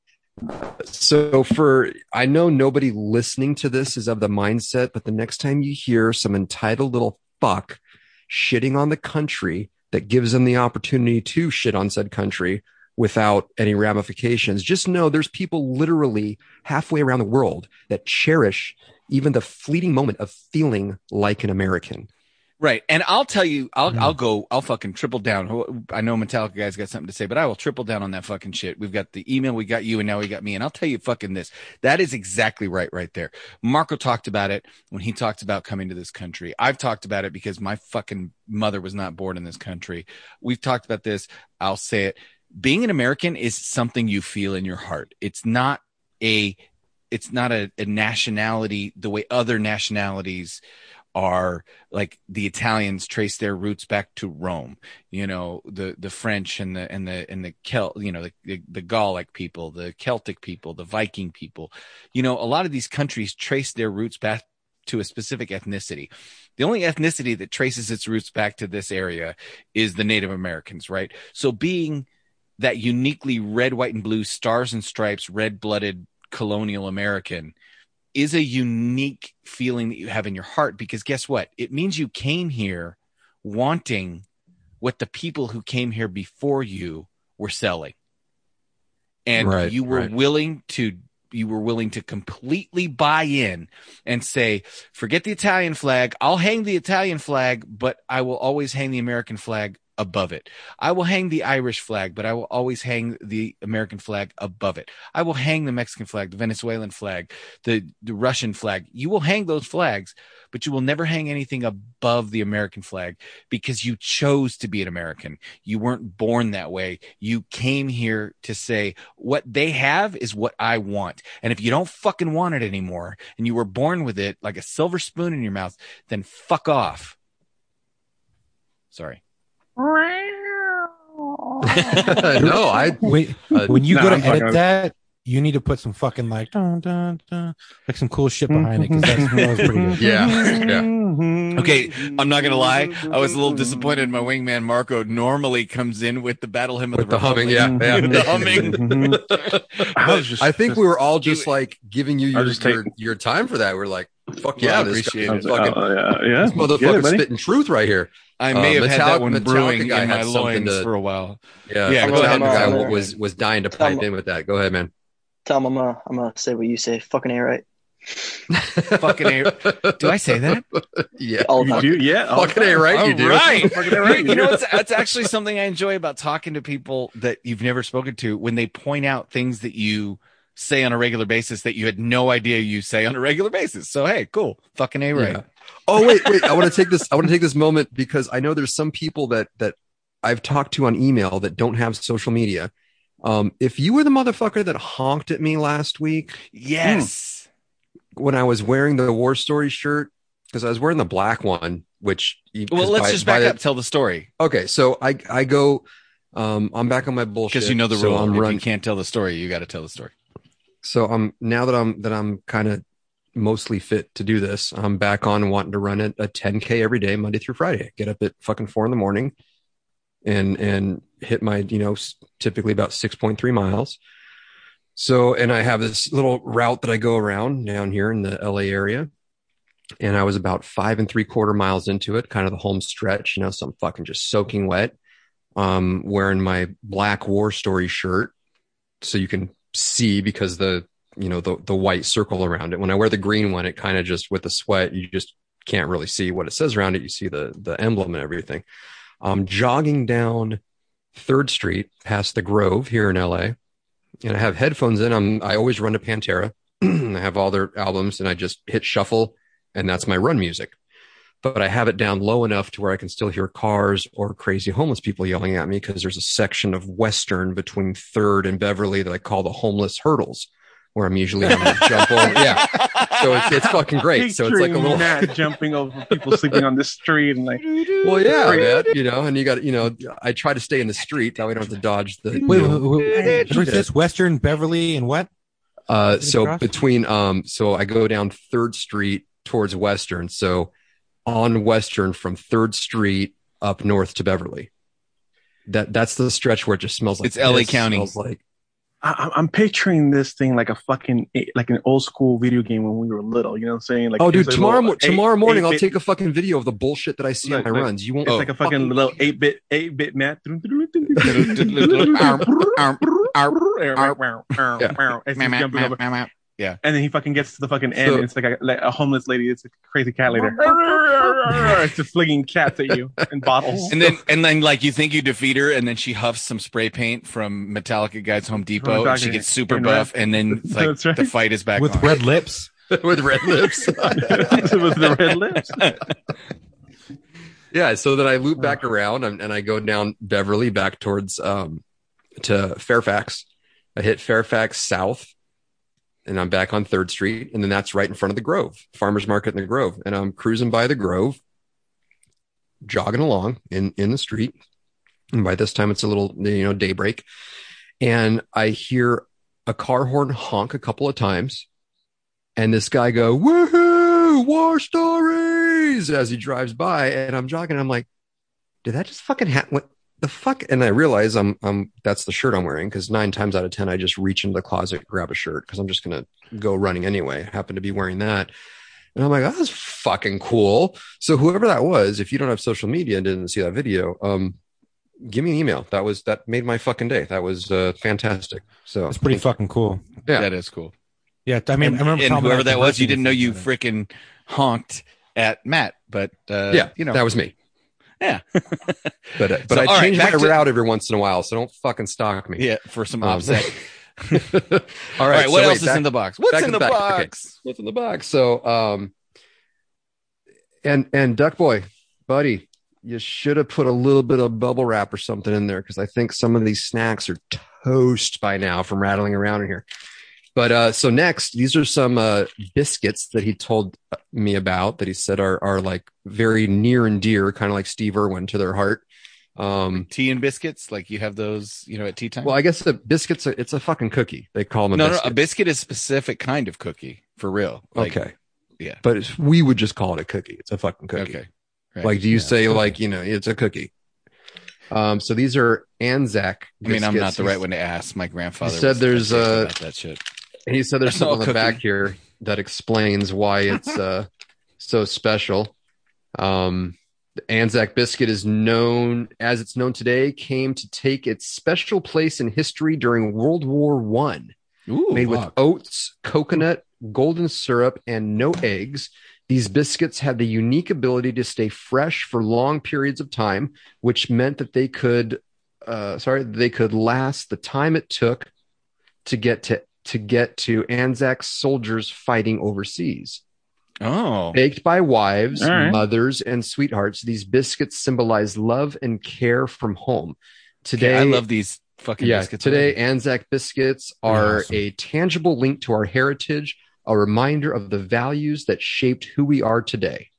So for I know nobody listening to this is of the mindset, but the next time you hear some entitled little fuck shitting on the country that gives them the opportunity to shit on said country without any ramifications, just know there's people literally halfway around the world that cherish even the fleeting moment of feeling like an American. Right. And I'll tell you, I'll, I'll go, I'll fucking triple down. I know Metallica guys got something to say, but I will triple down on that fucking shit. We've got the email, we got you, and now we got me. And I'll tell you fucking this. That is exactly right, right there. Marco talked about it when he talked about coming to this country. I've talked about it because my fucking mother was not born in this country. We've talked about this. I'll say it. Being an American is something you feel in your heart. It's not a, it's not a, a nationality the way other nationalities are. Like the Italians trace their roots back to Rome, you know, the, the French and the, and the, and the Celt, you know, the, the, the Gallic people, the Celtic people, the Viking people, you know, a lot of these countries trace their roots back to a specific ethnicity. The only ethnicity that traces its roots back to this area is the Native Americans, right? So being that uniquely red, white, and blue stars and stripes, red-blooded colonial American is a unique feeling that you have in your heart, because guess what? It means you came here wanting what the people who came here before you were selling. And Right, you were right. willing to you were willing to completely buy in and say, forget the Italian flag. I'll hang the Italian flag, but I will always hang the American flag above it. I will hang the Irish flag, but I will always hang the American flag above it. I will hang the Mexican flag, the Venezuelan flag, the, the Russian flag. You will hang those flags, but you will never hang anything above the American flag because you chose to be an American. You weren't born that way. You came here to say what they have is what I want. And if you don't fucking want it anymore and you were born with it like a silver spoon in your mouth, then fuck off. Sorry. No, I When, uh, when you no, go to I'm fucking- edit that, you need to put some fucking like dun, dun, dun, like some cool shit behind it, because that was pretty good. yeah, yeah. Okay, I'm not gonna lie. I was a little disappointed. My wingman Marco normally comes in with the battle hymn of With the the humming, Republic. yeah, yeah. the humming. I was just, I think just- we were all just like giving you I'll your, just take- your your time for that. We're like, fuck Well, yeah, I this appreciate guy it. is fucking, Oh, yeah, yeah. this Get it, motherfucker's buddy. spitting truth right here. I may Uh, have had that Metallica- one Metallica brewing guy in my had something loins to- for a while. Yeah, Yeah, the go ahead, Metallica guy Metallica. was was dying to pipe Some- in with that. Go ahead, man. Tom, I'm gonna I'm gonna say what you say. Fucking A, right? Fucking A. Do I say that? Yeah, All You time. do, yeah. fucking A, right? You All do. right. Fucking A, right? You know, it's, that's actually something I enjoy about talking to people that you've never spoken to when they point out things that you say on a regular basis that you had no idea you say on a regular basis. So, hey, cool. Fucking A, right. Yeah. Oh, wait, wait. I want to take this. I want to take this moment because I know there's some people that, that I've talked to on email that don't have social media. Um, if you were the motherfucker that honked at me last week, Yes. when I was wearing the War Story shirt, because I was wearing the black one, which you, Well, 'cause let's by- just by back the- up. Tell the story. Okay, so I I go, um, I'm back on my bullshit Because you know the so rule. I'm If you running. can't tell the story, you got to tell the story. So I'm now that I'm that I'm kind of mostly fit to do this. I'm back on wanting to run a, a ten K every day, Monday through Friday. Get up at fucking four in the morning, and and hit my you know s- typically about six point three miles. So, and I have this little route that I go around down here in the L A area. And I was about five and three quarter miles into it, kind of the home stretch, you know, so I'm fucking just soaking wet. Um, wearing my black War Story shirt so you can see because the, you know, the, the white circle around it. When I wear the green one, it kind of just with the sweat, you just can't really see what it says around it. You see the, the emblem and everything. I'm jogging down Third Street past the Grove here in L A. And I have headphones in. I'm, I always run to Pantera. I have all their albums and I just hit shuffle and that's my run music. But I have it down low enough to where I can still hear cars or crazy homeless people yelling at me because there's a section of Western between Third and Beverly that I call the homeless hurdles, where I'm usually having to jump over. Yeah. So it's, it's fucking great. So it's like a little Matt jumping over people sleeping on the street and like, well, yeah, man, you know, and you got, you know, I try to stay in the street. That way I don't have to dodge the, you Wait, know, wait, wait, wait. What's this? Western, Beverly, and what? Uh, so Cross? between, um, so I go down Third Street towards Western. So on Western from Third Street up north to Beverly. That that's the stretch where it just smells like It's L A piss, County. Smells like I, I'm picturing this thing like a fucking like an old school video game when we were little. You know what I'm saying? Like, oh, dude, it's like tomorrow little mo- tomorrow eight- morning I'll eight-bit- take a fucking video of the bullshit that I see Look, on my look, runs. You won't. It's Oh. like a fucking little eight bit eight bit Matt. As he's jumping over. Yeah. And then he fucking gets to the fucking end. So- and it's like a, like a homeless lady. It's a crazy cat lady. It's just flinging cats at you in bottles. And then, and then, like you think you defeat her, and then she huffs some spray paint from Metallica guys Home Depot, and she gets super And buff, red. and then it's like That's right. the fight is back With on. red lips. with red lips. With the red lips. Yeah, so then I loop back around and, and I go down Beverly back towards um to Fairfax. I hit Fairfax South and I'm back on Third Street, and then that's right in front of the Grove, Farmers Market in the Grove. And I'm cruising by the Grove, jogging along in, in the street. And by this time it's a little, you know, daybreak. And I hear a car horn honk a couple of times. And this guy go, woohoo, War Stories, as he drives by, and I'm jogging. And I'm like, did that just fucking happen? What the fuck? And I realize I'm, I'm, that's the shirt I'm wearing. Cause nine times out of ten, I just reach into the closet, grab a shirt. Cause I'm just going to go running anyway. I happen to be wearing that. And I'm like, oh, that's fucking cool. So whoever that was, if you don't have social media and didn't see that video, um, give me an email. That was, that made my fucking day. That was uh, fantastic. So It's pretty fucking cool. yeah. That is cool. Yeah, I mean, and, I remember and Tom whoever I that was, you conversing didn't know with you each other. freaking honked at Matt, but uh, yeah, you know, that was me. yeah, But, uh, but So, I all right, change my back to- route every once in a while. So don't fucking stalk me. yeah, for some Um, offset. all right. All right, what so else wait, is back- in the box? What's back in to the the back. Okay. box? What's in the box? So, um, and and Duck Boy, buddy, you should have put a little bit of bubble wrap or something in there because I think some of these snacks are toast by now from rattling around in here. But uh, so next, these are some uh, biscuits that he told me about that he said are are like very near and dear, kind of like Steve Irwin to their heart. Um, Tea and biscuits, like you have those, you know, at tea time. well, I guess the biscuits, are, it's a fucking cookie. They call them a no, no, biscuit. a biscuit is a specific kind of cookie for real. Like, okay. yeah. But it's, we would just call it a cookie. It's a fucking cookie. Okay. Right. Like, do you Yeah. say like, you know, it's a cookie? Um, so these are Anzac I mean, I'm biscuits. not the right one to ask. My grandfather He said was there's, fantastic uh, about that shit. And he said there's That's not something on the a cookie. back here that explains why it's uh, so special. Um, the Anzac biscuit is known as it's known today, came to take its special place in history during World War One. Ooh, made fuck. with oats, coconut, golden syrup, and no eggs. These biscuits had the unique ability to stay fresh for long periods of time, which meant that they could, uh, sorry, they could last the time it took to get to to get to Anzac soldiers fighting overseas. Oh, Baked by wives, All right. mothers, and sweethearts, these biscuits symbolize love and care from home. Today, I love these fucking yeah, biscuits. today Anzac biscuits are Awesome. a tangible link to our heritage, a reminder of the values that shaped who we are today.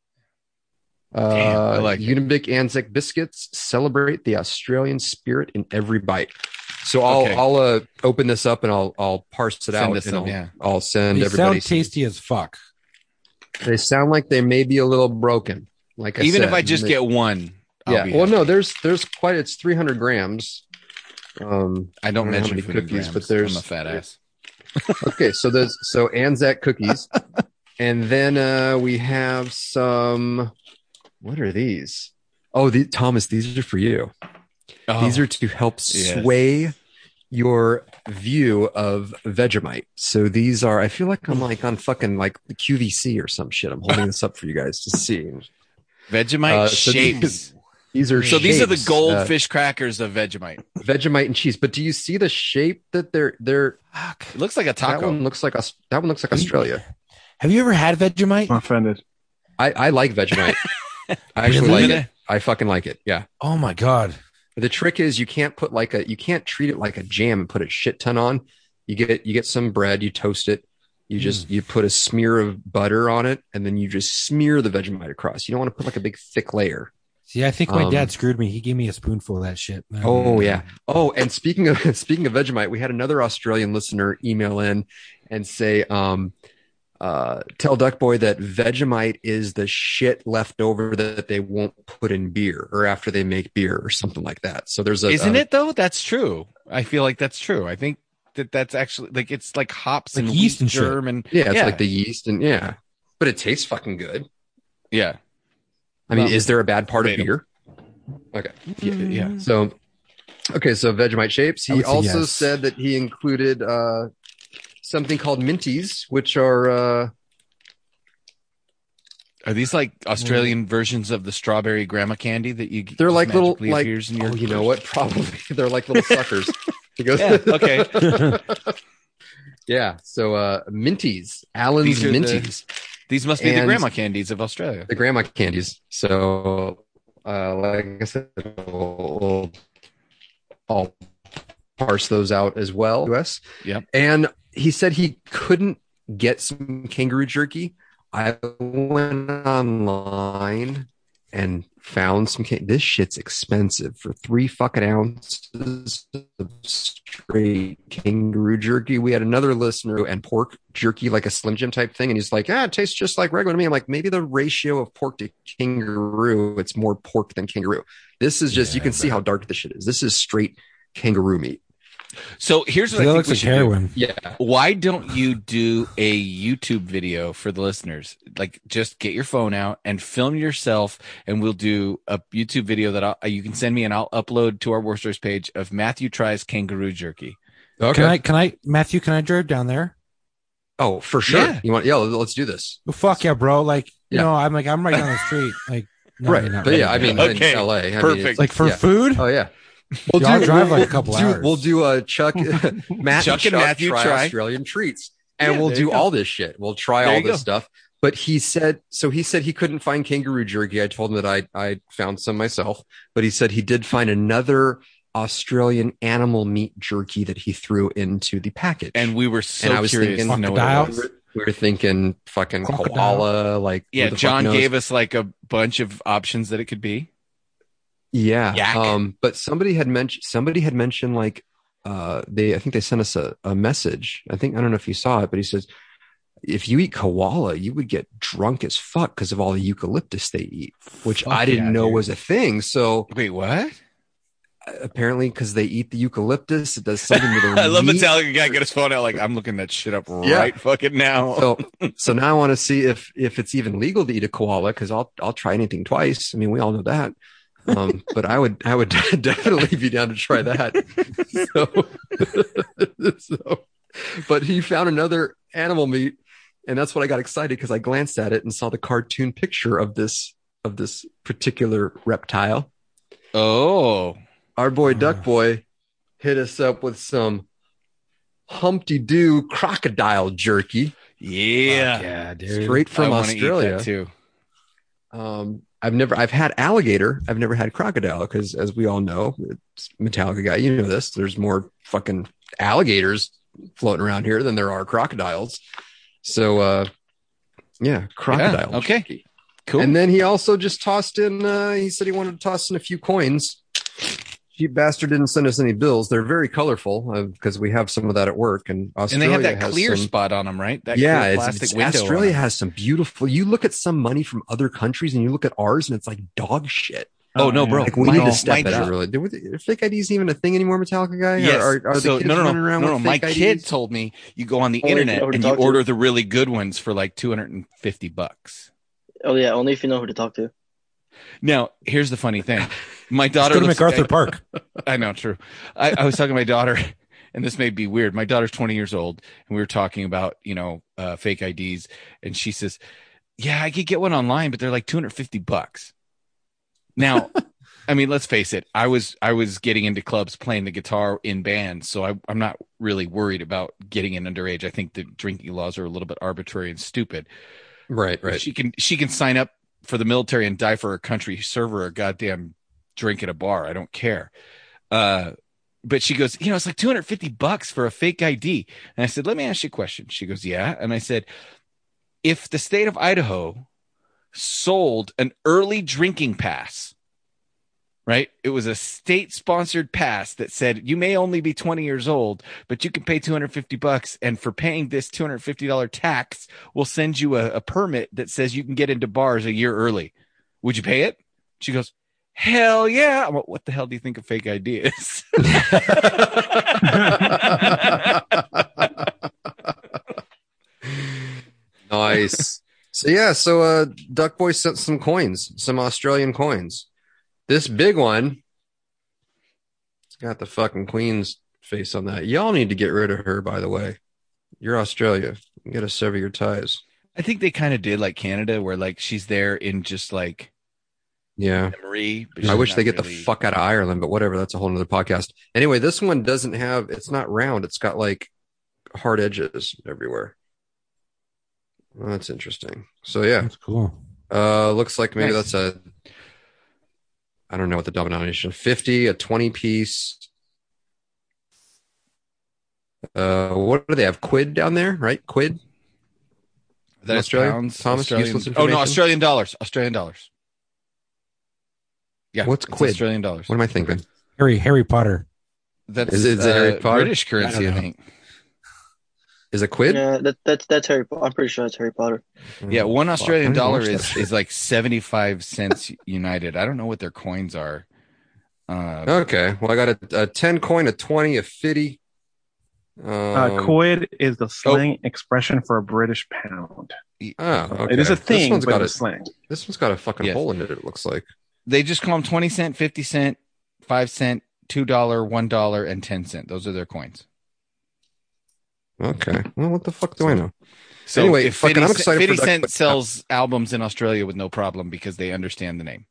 Uh, Damn, I like it. Unibic Anzac biscuits celebrate the Australian spirit in every bite. So I'll Okay. I'll uh, open this up and I'll I'll parse it Send out us and some, I'll, yeah. I'll send They everybody. sound some- tasty as fuck. They sound like they may be a little broken. Like I Even said, if I just They- get one, I'll yeah. be Well, happy. no, there's there's quite. It's three hundred grams. Um, I don't I don't know how measure many food in cookies, grams. but there's- I'm a fat ass. okay, so there's so Anzac cookies, and then uh, we have some. What are these? Oh, the, Thomas, these are for you. Oh, These are to help yes. sway your view of Vegemite. So these are. I feel like I'm like on fucking like the Q V C or some shit. I'm holding this up for you guys to see. Vegemite Uh, so shapes. these- These are So these are the shapes, uh, goldfish crackers of Vegemite. Vegemite and cheese. But do you see the shape that they're they're? It looks like a That taco. one looks like Aus- that one looks like Australia. Have you ever had Vegemite? I'm offended. I, I like Vegemite. I actually Really? like it. I fucking like it. Yeah. Oh my god. The trick is you can't put like a you can't treat it like a jam and put a shit ton on. You get you get some bread, you toast it, you just you put a smear of butter on it, and then you just smear the Vegemite across. You don't want to put like a big thick layer. See, I think my Um, dad screwed me. He gave me a spoonful of that shit. Oh yeah. Oh, and speaking of speaking of Vegemite, we had another Australian listener email in and say, um, uh, tell Duckboy that Vegemite is the shit left over that they won't put in beer or after they make beer or something like that. So there's a Isn't a- it though? That's true. I feel like that's true. I think that that's actually like it's like hops Like and yeast wheat and shit. germ and Yeah, it's yeah. like the yeast and yeah, but it tastes fucking good. yeah. I mean, Well, is there a bad part of debatable. beer? Okay. Yeah, yeah. So, okay, so Vegemite shapes. I He would say also yes. said that he included uh, something called minties, which are uh, Are these like Australian versions of the strawberry grandma candy that you? they're just like little magically like appears in your oh, you know what? Probably they're like little suckers. He goes, Yeah, okay. yeah. So uh, minties, Allen's These are the- minties, These must be the And- grandma candies of Australia. the grandma candies. So, uh, like I said, we'll, I'll parse those out as well. U S. Yep. And he said he couldn't get some kangaroo jerky. I went online and found some. Can- this shit's expensive for three fucking ounces of straight kangaroo jerky. We had another listener and pork jerky, like a Slim Jim type thing, and he's like, "Ah, it tastes just like regular to me." I'm like, maybe the ratio of pork to kangaroo, it's more pork than kangaroo. This is just Yeah, you can see how dark this shit is. This is straight kangaroo meat. So here's what that I think looks we like should do. heroin. Yeah. Why don't you do a YouTube video for the listeners? Like, just get your phone out and film yourself, and we'll do a YouTube video that I'll, you can send me, and I'll upload to our War Stories page of Matthew tries kangaroo jerky. Okay. Can I? Can I? Matthew, can I drive down there? Oh, for sure. Yeah. You want? Yeah. Let's do this. Well, fuck yeah, bro. Like, you Yeah. know, I'm like, I'm right down the street. Like, no, right. you're not But yeah, I really. mean, Okay. in L A, I mean, Perfect. it's- like for yeah. food. Oh yeah. We'll Dude, I'll drive we'll- like a couple we'll do, hours. We'll do a Chuck, Matt, Chuck and and Chuck Matthew try, try. Australian treats, and Yeah, we'll there do you go. all this shit. We'll try There all you this go. stuff. But he said, so he said he couldn't find kangaroo jerky. I told him that I I found some myself, but he said he did find another Australian animal meat jerky that he threw into the package. And we were so And I was curious thinking- to know what it Crocodile? was. we were thinking fucking Crocodile. koala, like who Yeah, the fuck John knows? gave us like a bunch of options that it could be. Yeah. Yak. Um, but somebody had mentioned somebody had mentioned like uh they I think they sent us a, a message. I think I don't know if you saw it, but he says if you eat koala, you would get drunk as fuck because of all the eucalyptus they eat, which Fuck I didn't yeah, know dude. was a thing. So Wait, what? apparently because they eat the eucalyptus, it does something to their I love meat. Metallica guy get his phone out like I'm looking that shit up Yeah. right fucking now. So, so now I want to see if if it's even legal to eat a koala because I'll I'll try anything twice. I mean, we all know that. Um, but I would I would definitely be down to try that. So, so But he found another animal meat, and that's what I got excited because I glanced at it and saw the cartoon picture of this of this particular reptile. Oh, our boy Duck Boy hit us up with some Humpty Doo crocodile jerky. Yeah, Fuck yeah, dude. Straight from I wanna eat Australia that too. Um, I've never, I've had alligator. I've never had crocodile because, as we all know, it's Metallica guy. You know this. There's more fucking alligators floating around here than there are crocodiles. So, uh, yeah, crocodile. Yeah, okay, jerky. Cool. And then he also just tossed in. Uh, he said he wanted to toss in a few coins. Cheap bastard didn't send us any bills. They're very colorful because uh, we have some of that at work. And Australia and they have that clear some, spot on them, right? That yeah, clear it's, plastic it's, window. Australia has some beautiful. You look at some money from other countries, and you look at ours, and it's like dog shit. Oh, no, bro! Like we my, need to step my, it up. Really, are fake I Ds even a thing anymore, Metallica guy? Yes. Are, are, are so the kids no, no, running no, around no, with no. My fake kid I Ds? told me you go on the Only internet if you and know you who to talk order to. the really good ones for like two hundred and fifty bucks. Oh yeah, only if you know who to talk to. Now, here's the funny thing. My daughter Let's go to looks- MacArthur I, Park. I know, true. I, I was talking to my daughter, and this may be weird. My daughter's twenty years old, and we were talking about, you know, uh, fake I Ds, and she says, "Yeah, I could get one online, but they're like two hundred fifty bucks." Now, I mean, let's face it. I was I was getting into clubs playing the guitar in bands, so I, I'm not really worried about getting in underage. I think the drinking laws are a little bit arbitrary and stupid. Right, right. She can she can sign up for the military and die for her country, serve her a goddamn drink at a bar. I don't care. Uh, but she goes, you know, it's like two hundred fifty bucks for a fake I D. And I said, let me ask you a question. She goes, yeah. And I said, if the state of Idaho sold an early drinking pass, right? It was a state sponsored pass that said you may only be twenty years old, but you can pay two hundred fifty bucks. And for paying this two hundred fifty dollars tax, we'll send you a, a permit that says you can get into bars a year early. Would you pay it? She goes, hell yeah. I'm like, what the hell do you think a fake I D is? Nice. So yeah, so uh Duck Boy sent some coins, some Australian coins. This big one, it's got the fucking Queen's face on that. Y'all need to get rid of her, by the way. You're Australia. You gotta sever your ties. I think they kind of did like Canada, where like she's there in just like yeah memory. But I she's wish not they get really... the fuck out of Ireland, but whatever. That's a whole nother podcast. Anyway, this one doesn't have. It's not round. It's got like hard edges everywhere. Well, that's interesting. So yeah, That's cool. uh, looks like maybe Nice. that's a. I don't know what the denomination. fifty, a twenty piece. Uh, what do they have? Quid down there, right? Quid. That's Australia? pounds. Thomas, Australian... useless Oh no, information? Australian dollars. Australian dollars. Yeah. What's it's quid? Australian dollars. What am I thinking? Harry Harry Potter. That's Is it- is it uh, Harry Potter? British currency, I I, don't know. think. Is it quid? Yeah, that, that's that's Harry. Po- I'm pretty sure that's Harry Potter. Yeah, one Fuck, Australian I didn't dollar watch that is, shit. is like seventy-five cents United. I don't know what their coins are. Uh, Okay. Well, I got a, a ten coin, a twenty, a fifty. Um, Uh, quid is the slang expression for a British pound. Oh, okay. It is a This thing, one's but got it's a, slang. this one's got a fucking Yes. hole in it. It looks like. They just call them twenty cent, fifty cent, five cent, two dollar, one dollar, and ten cent. Those are their coins. Okay. Well, what the fuck do I know? So Anyway, if fucking, fifty, I'm excited fifty for Duck Cent Boy. sells albums in Australia with no problem because they understand the name.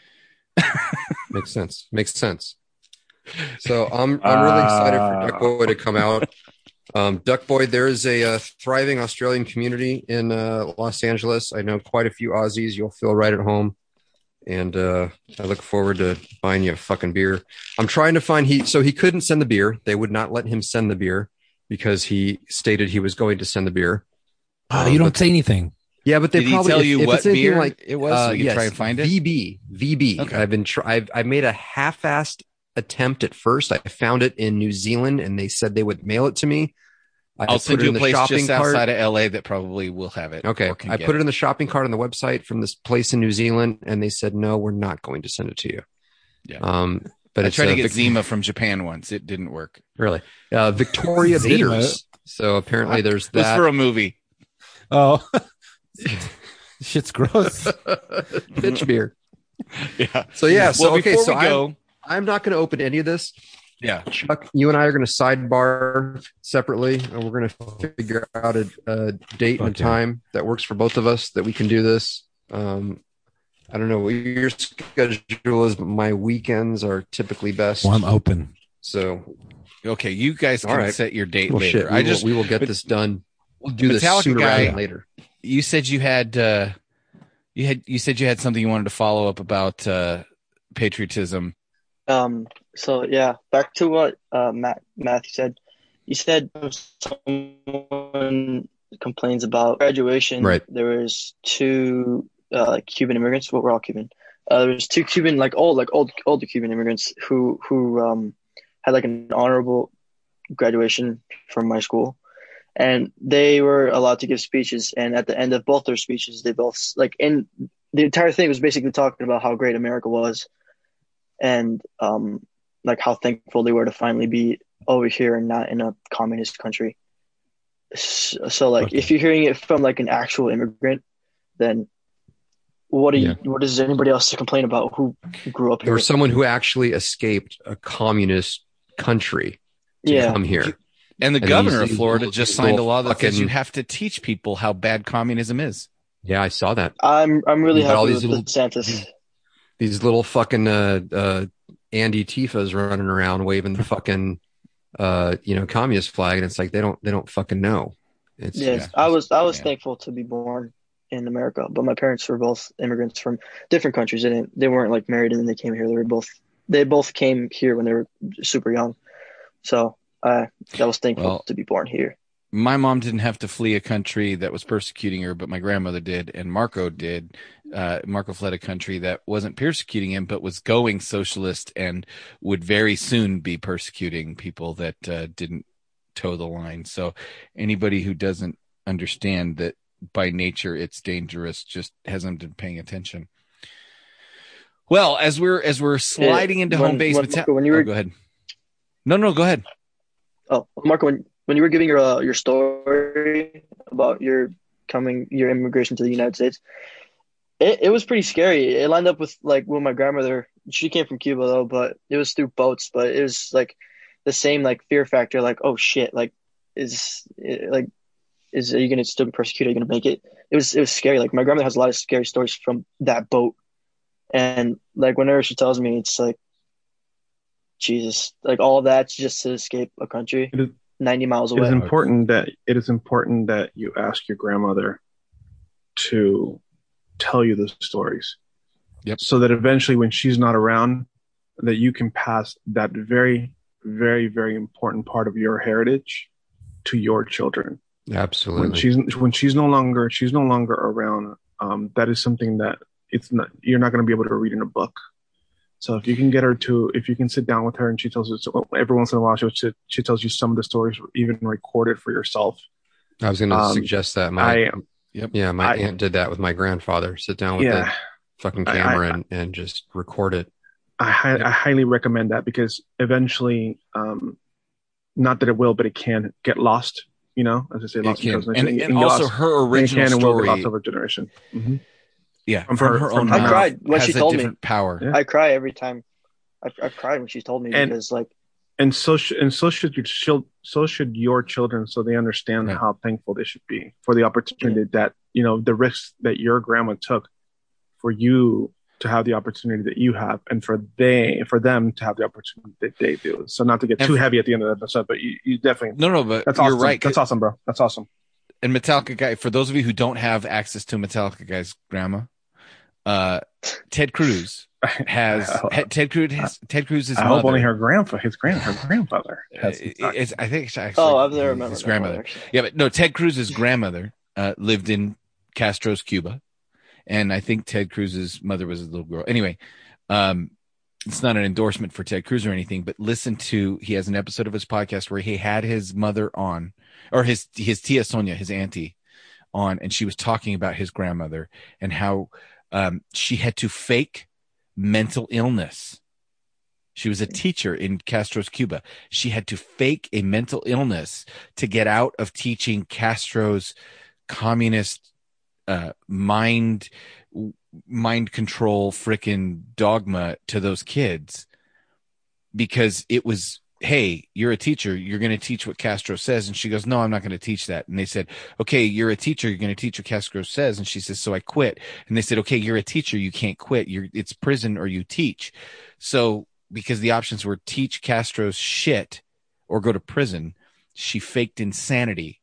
Makes sense. Makes sense. So I'm I'm really excited for Uh, Duck Boy to come out. Um, Duck Boy, there is a uh, thriving Australian community in uh, Los Angeles. I know quite a few Aussies. You'll feel right at home, and uh, I look forward to buying you a fucking beer. I'm trying to find he so he couldn't send the beer. They would not let him send the beer because he stated he was going to send the beer. Oh, Um, you don't but- say anything. Yeah, but they Did he probably tell if, you if what it's anything beer like it was, Uh, so you can yes, try and find it? V B, V B. Okay. I've been try- I've I made a half-assed attempt at first. I found it in New Zealand, and they said they would mail it to me. I I'll put send it you in a the place shopping just cart. outside of L A that probably will have it. Okay, or can I get put it in the shopping cart on the website from this place in New Zealand, and they said no, we're not going to send it to you. Yeah. Um, but I it's tried uh, to get Vic- Zima from Japan once. It didn't work. really uh, Victoria Zima? Bitters. So apparently there's It was that. for a movie. Oh, shit's gross. Bitch beer. Yeah. So yeah. So well, okay. before So we I'm, go, I'm not going to open any of this. Yeah. Chuck, you and I are going to sidebar separately, and we're going to figure out a, a date and a time that works for both of us that we can do this. Um, I don't know what your schedule is, but my weekends are typically best. Well, I'm open. So, okay, you guys can right. set your date well, later. shit, we I will, just we will get but, this done. We'll do this Metallica sooner guy, rather than later. You said you had uh, you had you said you had something you wanted to follow up about uh, patriotism. Um. So yeah, back to what uh, Matt Matthew said. You said someone complains about graduation. Right. There was two uh, Cuban immigrants. Well, we're all Cuban. Uh, there was two Cuban, like old, like old, older Cuban immigrants who who um had like an honorable graduation from my school, and they were allowed to give speeches. And at the end of both their speeches, they both like, and the entire thing was basically talking about how great America was, and um like how thankful they were to finally be over here and not in a communist country. So, so like, okay. If you're hearing it from like an actual immigrant, then what do you? Yeah. What is anybody else to complain about who grew up here? There was someone who actually escaped a communist country to yeah. come here. And the and governor these, of Florida these just signed a law that fucking, says you have to teach people how bad communism is. Yeah, I saw that. I'm I'm really happy all with these little, DeSantis. These, these little fucking uh, uh, Andy Tifas running around waving the fucking uh, you know communist flag, and it's like they don't they don't fucking know. It's, yes, yeah, I was I was yeah. thankful to be born in America, but my parents were both immigrants from different countries. They didn't they weren't like married and then they came here. They were both they both came here when they were super young. So I I was thankful well, to be born here. My mom didn't have to flee a country that was persecuting her, but my grandmother did, and Marco did. Uh, Marco fled a country that wasn't persecuting him, but was going socialist and would very soon be persecuting people that uh, didn't toe the line. So anybody who doesn't understand that by nature it's dangerous just hasn't been paying attention. Well, as we're as we're sliding into when, home base, when, Marco, when you were, oh, go ahead. No, no, go ahead. Oh, Marco, when when you were giving your uh, your story about your coming your immigration to the United States, it, it was pretty scary. It lined up with like when my grandmother, she came from Cuba though, but it was through boats. But it was like the same like fear factor, like oh shit, like is like is are you gonna still be persecuted? Are you gonna make it? It was it was scary. Like my grandmother has a lot of scary stories from that boat, and like whenever she tells me, it's like Jesus, like all that's just to escape a country. It is, ninety miles away. It is important that it is important that you ask your grandmother to tell you the stories. Yep. So that eventually when she's not around, that you can pass that very, very, very important part of your heritage to your children. Absolutely. When she's when she's no longer she's no longer around, um, that is something that it's not you're not going to be able to read in a book. So if you can get her to, if you can sit down with her and she tells you, so every once in a while, she, she tells you some of the stories, even recorded for yourself. I was going to um, suggest that. My, I, yep. Yeah, my I, aunt did that with my grandfather. Sit down with yeah, the fucking camera I, I, and, and just record it. I, I, I highly recommend that because eventually, um, not that it will, but it can get lost, you know, as I say, lost. And, and, and also lost, her original can story. And will lost over a generation. Mm-hmm. Yeah, from, from her, her from own her I cried when has she told me. Power. Yeah. I cry every time. I, I cried when she told me and, because, like, and so sh- and so should your so should your children, so they understand right. how thankful they should be for the opportunity yeah. that you know the risks that your grandma took for you to have the opportunity that you have, and for they for them to have the opportunity that they do. So not to get and too for, heavy at the end of the episode, but you, you definitely no no, but that's you're awesome. right. That's awesome, bro. That's awesome. And Metallica guy, for those of you who don't have access to Metallica guy's grandma, uh, Ted Cruz. Has Ted Cruz? Has, Ted Cruz's I mother. hope only her grandfather, his grand, her grandfather. Has it's, I think it's actually. Oh, I've never remembered his grandmother. Yeah, but no, Ted Cruz's grandmother uh, lived in Castro's Cuba, and I think Ted Cruz's mother was a little girl. Anyway, um, it's not an endorsement for Ted Cruz or anything, but listen to he has an episode of his podcast where he had his mother on, or his his tia Sonia, his auntie, on, and she was talking about his grandmother and how um, she had to fake mental illness. She was a teacher in Castro's Cuba. She had to fake a mental illness to get out of teaching Castro's communist uh, mind mind control frickin' dogma to those kids because it was hey, you're a teacher. You're going to teach what Castro says. And she goes, no, I'm not going to teach that. And they said, okay, you're a teacher. You're going to teach what Castro says. And she says, so I quit. And they said, okay, you're a teacher. You can't quit. You're it's prison or you teach. So because the options were teach Castro's shit or go to prison, she faked insanity.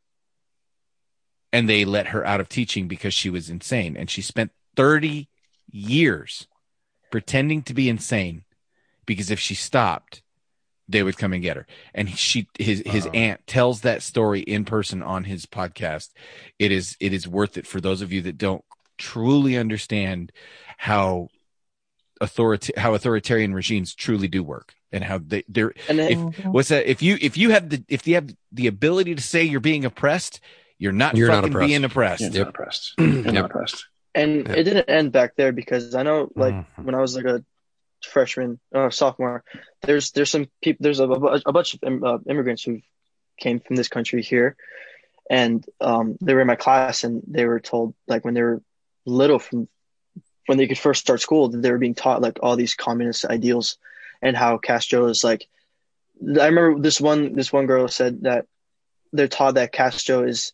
And they let her out of teaching because she was insane. And she spent thirty years pretending to be insane because if she stopped, they would come and get her. And she, his, his uh-huh. aunt tells that story in person on his podcast. It is, it is worth it for those of you that don't truly understand how authority, how authoritarian regimes truly do work and how they, they're, and then, if, what's that? If you, if you have the, if you have the ability to say you're being oppressed, you're not you're fucking not oppressed. being oppressed. You're yep. not oppressed. You're yep. not oppressed. And yep. it didn't end back there because I know, like, mm-hmm. when I was like a freshman or sophomore, there's there's some people, there's a, a bunch of uh, immigrants who came from this country here, and um, they were in my class, and they were told, like, when they were little, from when they could first start school, that they were being taught like all these communist ideals, and how Castro is like. I remember this one this one girl said that they're taught that Castro is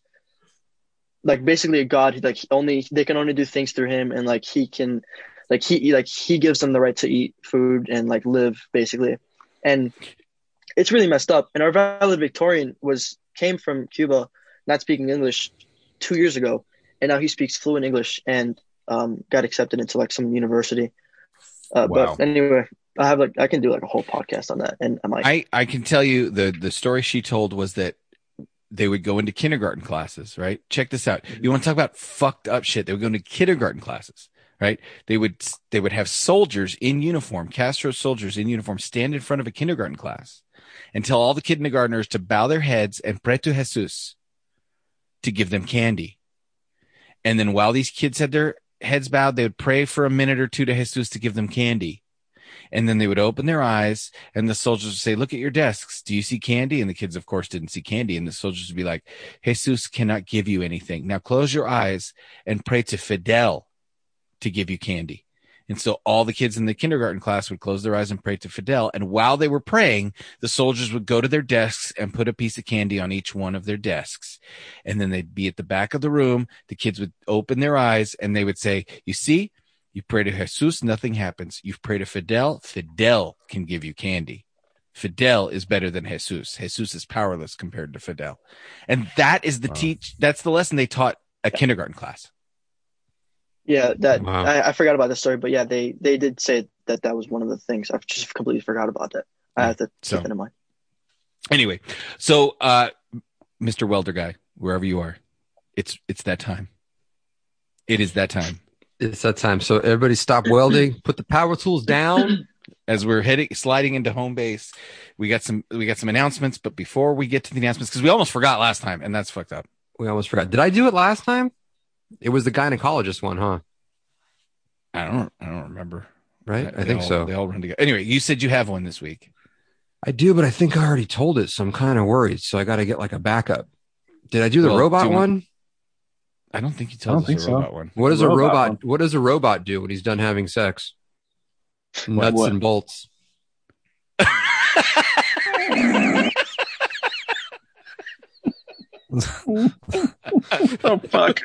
like basically a god. Like only they can only do things through him, and like he can, like he like he gives them the right to eat food and like live basically, and it's really messed up. And our valedictorian was came from Cuba, not speaking English, two years ago, and now he speaks fluent English and um, got accepted into like some university. Uh, wow. But anyway, I have like I can do like a whole podcast on that, and I might. I I can tell you the the story she told was that they would go into kindergarten classes, right? Check this out. You want to talk about fucked up shit? They would go into kindergarten classes, right? They would they would have soldiers in uniform, Castro soldiers in uniform, stand in front of a kindergarten class and tell all the kindergartners to bow their heads and pray to Jesus to give them candy. And then while these kids had their heads bowed, they would pray for a minute or two to Jesus to give them candy. And then they would open their eyes and the soldiers would say, look at your desks. Do you see candy? And the kids, of course, didn't see candy. And the soldiers would be like, Jesus cannot give you anything. Now close your eyes and pray to Fidel to give you candy. And so all the kids in the kindergarten class would close their eyes and pray to Fidel. And while they were praying, the soldiers would go to their desks and put a piece of candy on each one of their desks. And then they'd be at the back of the room. The kids would open their eyes and they would say, you see, you pray to Jesus, nothing happens. You pray to Fidel, Fidel can give you candy. Fidel is better than Jesus. Jesus is powerless compared to Fidel. And that is the wow. teach. That's the lesson they taught a kindergarten class. Yeah, that wow. I, I forgot about this story, but yeah, they, they did say that that was one of the things. I've just completely forgot about that. I have to so, keep that in mind. Anyway, so uh, Mister Welder guy, wherever you are, it's it's that time. It is that time. It's that time. So everybody stop welding, put the power tools down. As we're heading sliding into home base, we got some we got some announcements, but before we get to the announcements, because we almost forgot last time, and that's fucked up. We almost forgot. Did I do it last time? It was the gynecologist one, huh? I don't I don't remember. Right? I, I think all, so. They all run together. Anyway, you said you have one this week. I do, but I think I already told it, so I'm kind of worried. So I got to get like a backup. Did I do the well, robot do one? I don't think you told us the so. robot one. What does robot a robot one. What does a robot do when he's done having sex? Nuts what? and bolts. Oh fuck.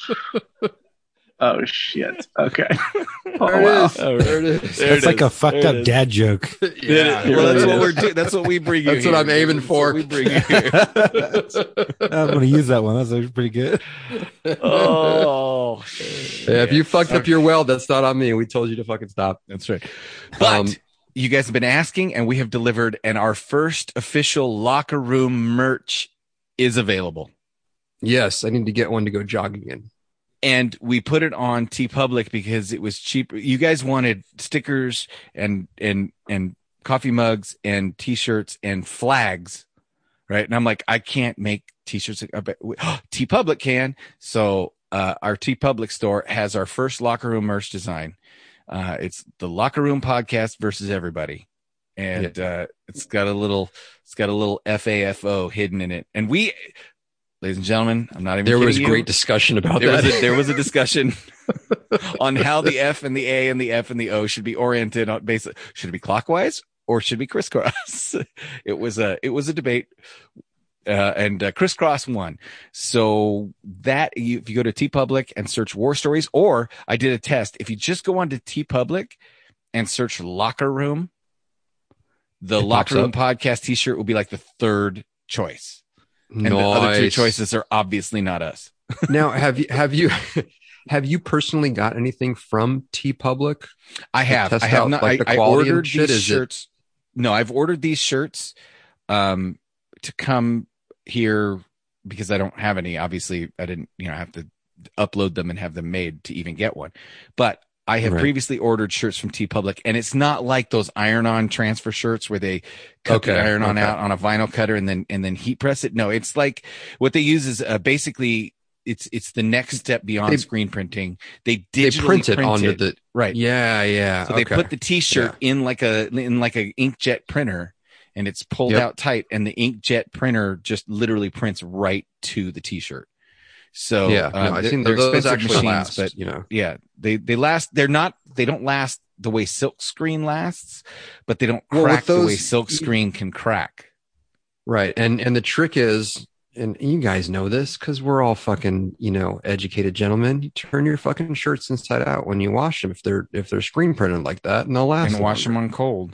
Oh shit. Okay. Oh, there, wow. it is. Oh, there it is. There That's it like is. a fucked there up dad joke. Yeah. Well, that's what we're doing. That's what we bring you. That's here. what I'm aiming for. We bring you here. I'm going to use that one. That's actually pretty good. Oh. Yeah, if you fucked up your weld, that's not on me. We told you to fucking stop. That's right. But Um, you guys have been asking, and we have delivered, and our first official locker room merch is available. Yes, I need to get one to go jogging in. And we put it on TeePublic because it was cheaper. You guys wanted stickers and and and coffee mugs and T-shirts and flags, right? And I'm like, I can't make T-shirts. TeePublic can. So uh, our TeePublic store has our first locker room merch design. Uh, it's the Locker Room Podcast versus everybody, and yeah. uh, it's got a little, it's got a little F A F O hidden in it. And we, ladies and gentlemen, I'm not even. There was you. great discussion about there that. Was a, there was a discussion on how the F and the A and the F and the O should be oriented on basic. Should it be clockwise or should we crisscross? It was a it was a debate. Uh, and uh, Crisscross won. So that you, if you go to TeePublic and search War Stories, or I did a test. If you just go on to TeePublic and search Locker Room, the It Locker Room pops podcast T-shirt will be like the third choice. And the Nice. other two choices are obviously not us. Now, have you have you have you personally got anything from TeePublic? I have. Test I have out, not. like, I, the I quality and ordered shit? these Is it- shirts. No, I've ordered these shirts um, to come here because I don't have any. Obviously, I didn't, you know, have to upload them and have them made to even get one. But I have Right. previously ordered shirts from TeePublic, and it's not like those iron-on transfer shirts where they cut the Okay, iron-on okay. out on a vinyl cutter and then and then heat press it. No, it's like what they use is uh, basically it's it's the next step beyond They- screen printing. They They digitally print it print onto it. the Right. Yeah, yeah. So they okay. put the T-shirt in like a in like a inkjet printer, and it's pulled Yep. out tight, and the inkjet printer just literally prints right to the T-shirt. So Yeah, um, no, I've they're, seen they're those expensive actually machines, last, but you know. yeah, they they last. They're not. They don't last the way silk screen lasts, but they don't Well, with crack the way those- silk screen can crack. Right. And and the trick is, and you guys know this because we're all fucking, you know, educated gentlemen. You turn your fucking shirts inside out when you wash them if they're if they're screen printed like that, and they'll last. And wash them longer. on cold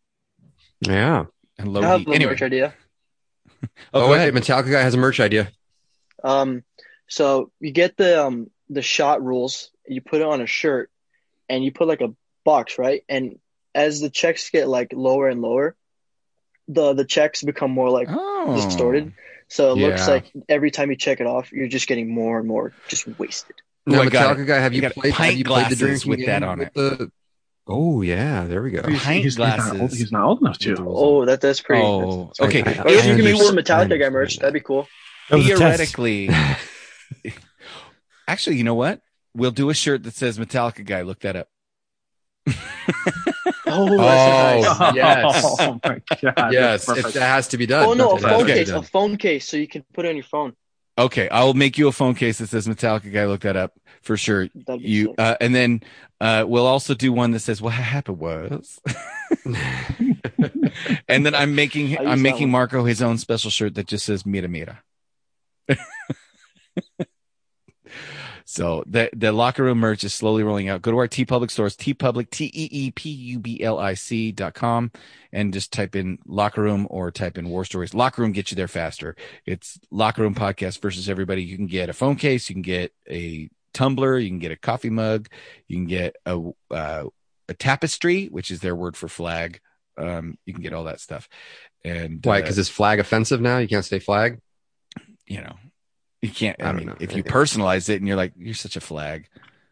Yeah. and I low have heat. a Anyway, merch idea. oh, Oh, go wait, ahead. Metallica guy has a merch idea. Um, so you get the um the shot rules, you put it on a shirt, and you put like a box, right? And as the checks get like lower and lower, the the checks become more like Oh, distorted. So it looks Yeah. like every time you check it off, you're just getting more and more just wasted. Now, Oh, I got Metallica it. guy, have I you got played? pint Have you played the glasses drinking with game that on with it. The... Oh yeah, there we go. He's, Pint he's, he's not old, glasses. he's not old enough With to. rules on. Oh, that that's pretty. Oh, that's, okay. I- Or if I you give me some understand- I Metallica guy merch, understand that'd be cool. That was a test. Theoretically, actually, you know what? We'll do a shirt that says Metallica guy. Look that up. Oh, that's Oh, nice. yes. Oh my god. Yes, That's if perfect. that has to be done. Oh no, a It has phone to be case, done. a phone case, so you can put it on your phone. Okay, I'll make you a phone case that says Metallica guy. Look that up for sure. That'd be You sick. uh, and then uh, we'll also do one that says what happened was. And then I'm making I use I'm that making one. Marco his own special shirt that just says Mira Mira. So the the locker room merch is slowly rolling out. Go to our TeePublic stores, TeePublic, T E E P U B L I C dot com, and just type in locker room or type in war stories. Locker room gets you there faster. It's locker room podcast versus everybody. You can get a phone case, you can get a tumbler, you can get a coffee mug, you can get a uh, a tapestry, which is their word for flag. Um, you can get all that stuff. And Why? uh, Because it's flag offensive now. You can't say flag. you know, you can't. I, I don't mean, know. if you personalize it and you're like, you're such a flag.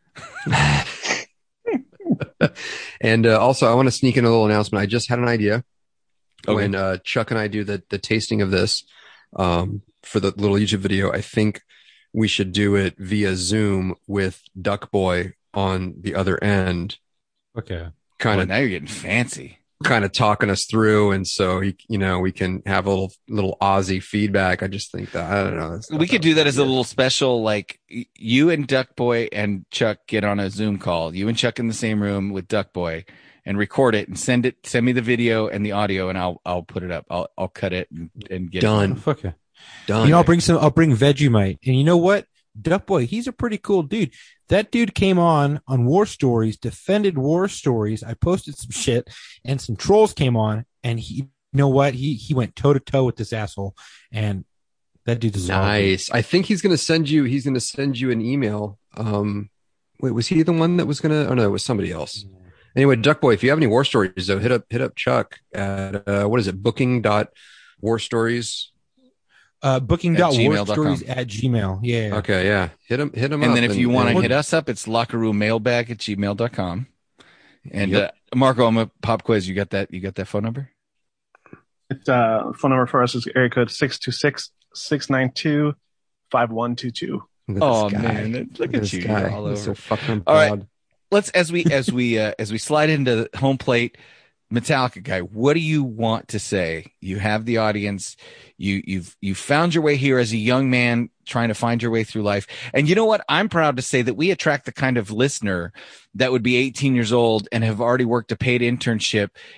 And uh, also, I want to sneak in a little announcement. I just had an idea Okay. when uh, Chuck and I do the the tasting of this um, for the little YouTube video. I think we should do it via Zoom with Duck Boy on the other end, Okay. kind Boy, of now you're getting fancy. kind of talking us through, and so he, you know, we can have a little little Aussie feedback. I just think that I don't know. that's- We could do that as a yeah. little special, like y- you and Duck Boy and Chuck get on a Zoom call. You and Chuck in the same room with Duck Boy and record it and send it. Send me the video and the audio, and I'll I'll put it up. I'll I'll cut it and, and get Done. Oh, fuck yeah. done. You know, I'll bring some. I'll bring Vegemite, and you know what? Duck Boy, he's a pretty cool dude. That dude came on on War Stories, defended War Stories. I posted some shit, and some trolls came on, and he, you know what? He he went toe to toe with this asshole, and that dude is Nice. I think he's going to send you. He's going to send you an email. Um, wait, was he the one that was going to? Oh no, it was somebody else. Anyway, Duck Boy, if you have any war stories, though, hit up hit up Chuck at uh, what is it? Booking dot war stories. Uh, booking At dot war gmail dot com. stories at Gmail. Yeah. Okay, yeah, hit him hit him And up. then if you want to and- hit us up, it's locker room mailbag at gmail dot com. And Yep. uh, Marco, I'm a pop quiz. You got that? You got that phone number? It's, uh, phone number for us is area code six two six, six nine two, five one two two. Look at Oh, this guy. man, look at this you, guy. you're all He's so over. fucking All right. proud. Let's as we as we uh, as we slide into the home plate. Metallica guy, what do you want to say? You have the audience. You you've you found your way here as a young man trying to find your way through life. And you know what? I'm proud to say that we attract the kind of listener that would be eighteen years old and have already worked a paid internship,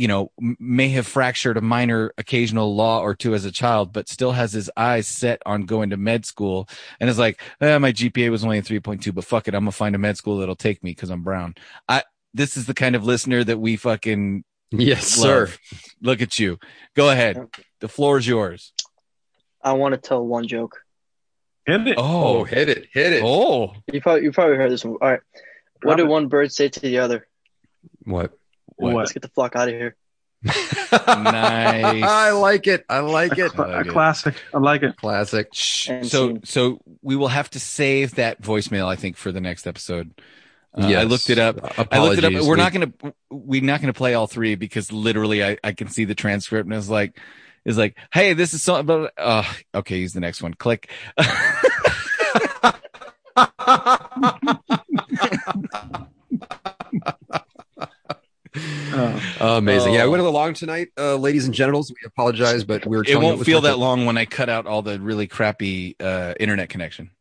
you know, m- may have fractured a minor occasional law or two as a child, but still has his eyes set on going to med school and is like, eh, my G P A was only a three point two, but fuck it. I'm going to find a med school that'll take me because I'm brown. I, this is the kind of listener that we fucking yes, love. sir. Look at you. Go ahead. The floor is yours. I want to tell one joke. Hit it. Oh, Oh, hit it, hit it. oh, You probably you probably heard this one. All right. What Drop did it. one bird say to the other? What? What? Let's get the fuck out of here. nice. I like it. I like A, it. cl- I like a it. classic. I like it. Classic. Shh. And So, scene. so we will have to save that voicemail, I think, for the next episode. Uh, I Yes. looked it up. Apologies. I looked it up. We're We- not going to, we're not going to play all three because literally I, I can see the transcript and it's like, it's like, hey, this is something, but, uh, okay, use the next one. Click. Oh. Amazing. Yeah, we Oh. went a little long tonight, uh, ladies and genitals. We apologize, but we were. It telling you won't was feel worth that it. long when I cut out all the really crappy, uh, internet connection.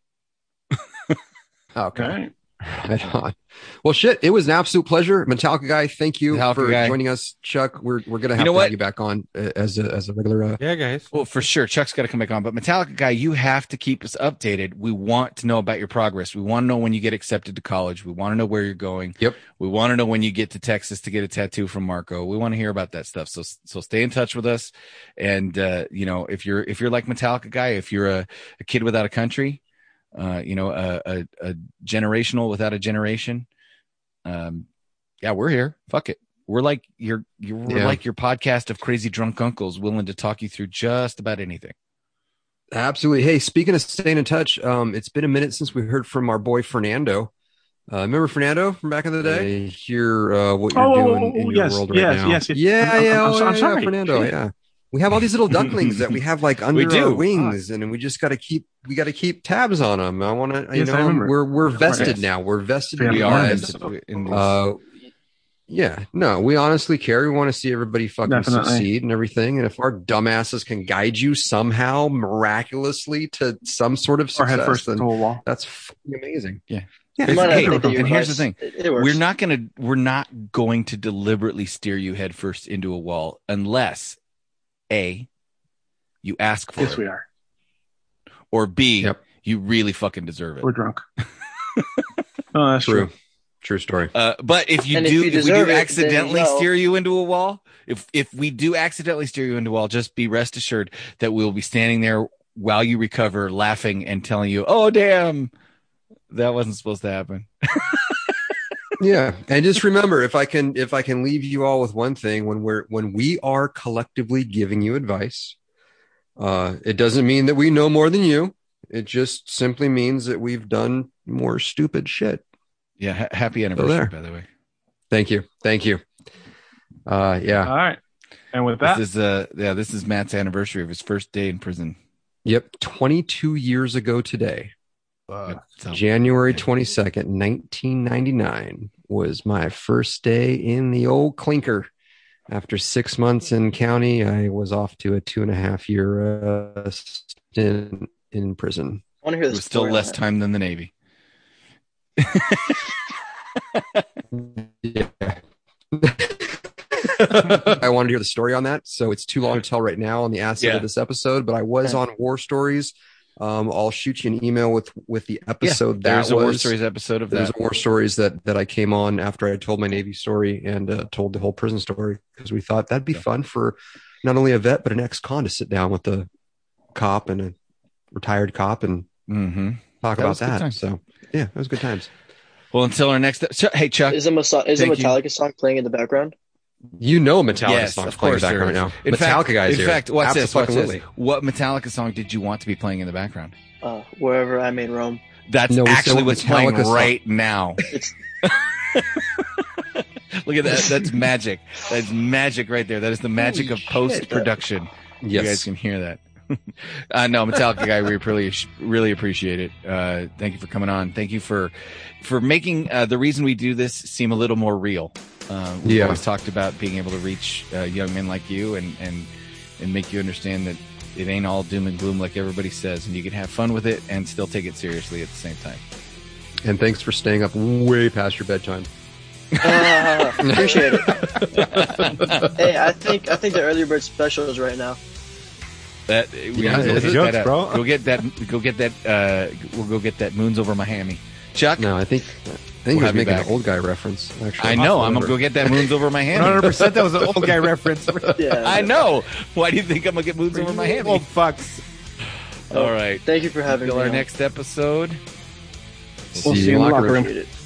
Okay. All right. Right on. Well, shit, it was an absolute pleasure. Metallica guy, thank you Metallica for guy. joining us. Chuck, we're we're gonna have You know to what? have you back on uh, as a as a regular. Uh, Yeah, guys. Well, for sure. Chuck's got to come back on, but Metallica guy, you have to keep us updated. We want to know about your progress. We want to know when you get accepted to college. We want to know where you're going. Yep. We want to know when you get to Texas to get a tattoo from Marco. We want to hear about that stuff. So, so stay in touch with us. And, uh, you know, if you're, if you're like Metallica guy, if you're a, a kid without a country, uh, you know, a, a, a generational without a generation, um, yeah, we're here. Fuck it. We're like your, you're we're Yeah. like your podcast of crazy drunk uncles willing to talk you through just about anything. absolutely. Hey, speaking of staying in touch, um, it's been a minute since we heard from our boy Fernando. Uh, remember Fernando from back in the day? I hear uh, what you're Oh, doing in your yes, world right yes, now. yes, yes. Yeah, I'm- yeah, I'm- oh, I'm yeah, sorry. Fernando. Shit. Yeah, we have all these little ducklings that we have like under do. our wings, and we just got to keep we got to keep tabs on them. I want to, you Yes, I know, remember. we're we're vested Yes. now. We're vested Yeah, in We their are lives. invested in this. Uh, yeah, no, we honestly care. We want to see everybody fucking Definitely. succeed and everything. And if our dumbasses can guide you somehow miraculously to some sort of Or success, head first then to a wall. that's fucking amazing. Yeah. Yeah. You might not Hey, think that and your here's the advice- thing. It, it works. We're not going to we're not going to deliberately steer you headfirst into a wall unless A, you ask for Yes, it, we are. or B, Yep. you really fucking deserve it. We're drunk. Oh, that's True. true. True story. Uh, but if you And if do, you if, we deserve do it, then accidentally no. steer you into a wall, if if we do accidentally steer you into a wall, just be rest assured that we'll be standing there while you recover, laughing and telling you, "Oh, damn, that wasn't supposed to happen." Yeah, and just remember, if I can, if I can leave you all with one thing, when we're when we are collectively giving you advice, uh, it doesn't mean that we know more than you. It just simply means that we've done more stupid shit. Yeah, ha- happy anniversary, there. by the way. Thank you, thank you. Uh, yeah, All right. And with that, This is uh, yeah, this is Matt's anniversary of his first day in prison. yep. Twenty-two years ago today, Yep, so- January twenty-second, nineteen ninety-nine, was my first day in the old clinker. After six months in county, I was off to a two and a half year uh, stint in prison. I want to hear It this. was still less time than the Navy. Yeah. I wanted to hear the story on that, so it's too long to tell right now on the asset Yeah. of this episode. But I was on War Stories. Um, I'll shoot you an email with with the episode that There's a War was. Stories episode of There's that. a War Stories that that I came on after I told my Navy story and uh, told the whole prison story, because we thought that'd be fun for not only a vet but an ex-con to sit down with a cop and a retired cop and Mm-hmm. talk That about was good that. times. So yeah, it was good times. Well, until our next. Ch- hey, Chuck. Is a, Masa- is a Thank you. Metallica song playing in the background? You know, Metallica Yes, songs of playing in course the there background right is. now. In Metallica fact, guys in here. fact, what's this? What's this? Absolutely. What Metallica song did you want to be playing in the background? Uh, Wherever I May Roam. That's No, we actually said what's Metallica playing song. right now. It's Look at that. That's magic. That's magic right there. That is the magic Holy of post production. You guys Yes. can hear that. uh, no, Metallica guy, we really, really appreciate it. Uh, thank you for coming on. Thank you for, for making uh, the reason we do this seem a little more real. Uh, we've Yeah. always talked about being able to reach uh, young men like you and, and, and make you understand that it ain't all doom and gloom like everybody says, and you can have fun with it and still take it seriously at the same time. And thanks for staying up way past your bedtime. uh, appreciate it. Hey, I think I think the early bird special is right now. That we Yeah, go it's get jokes, that, uh, bro. Go get that. Go get that. Uh, we'll go get that. Moons over Miami. Chuck. No, I think I think We'll he was have you making back. an old guy reference. Actually, I know. I'm gonna go get that. Moons over Miami. one hundred percent that was an old guy reference. Yeah, I know. Why do you think I'm gonna get Moons over Miami? Old fucks. All right. Thank you for having Until me. our on. next episode. We'll see you in the locker room. Appreciate it.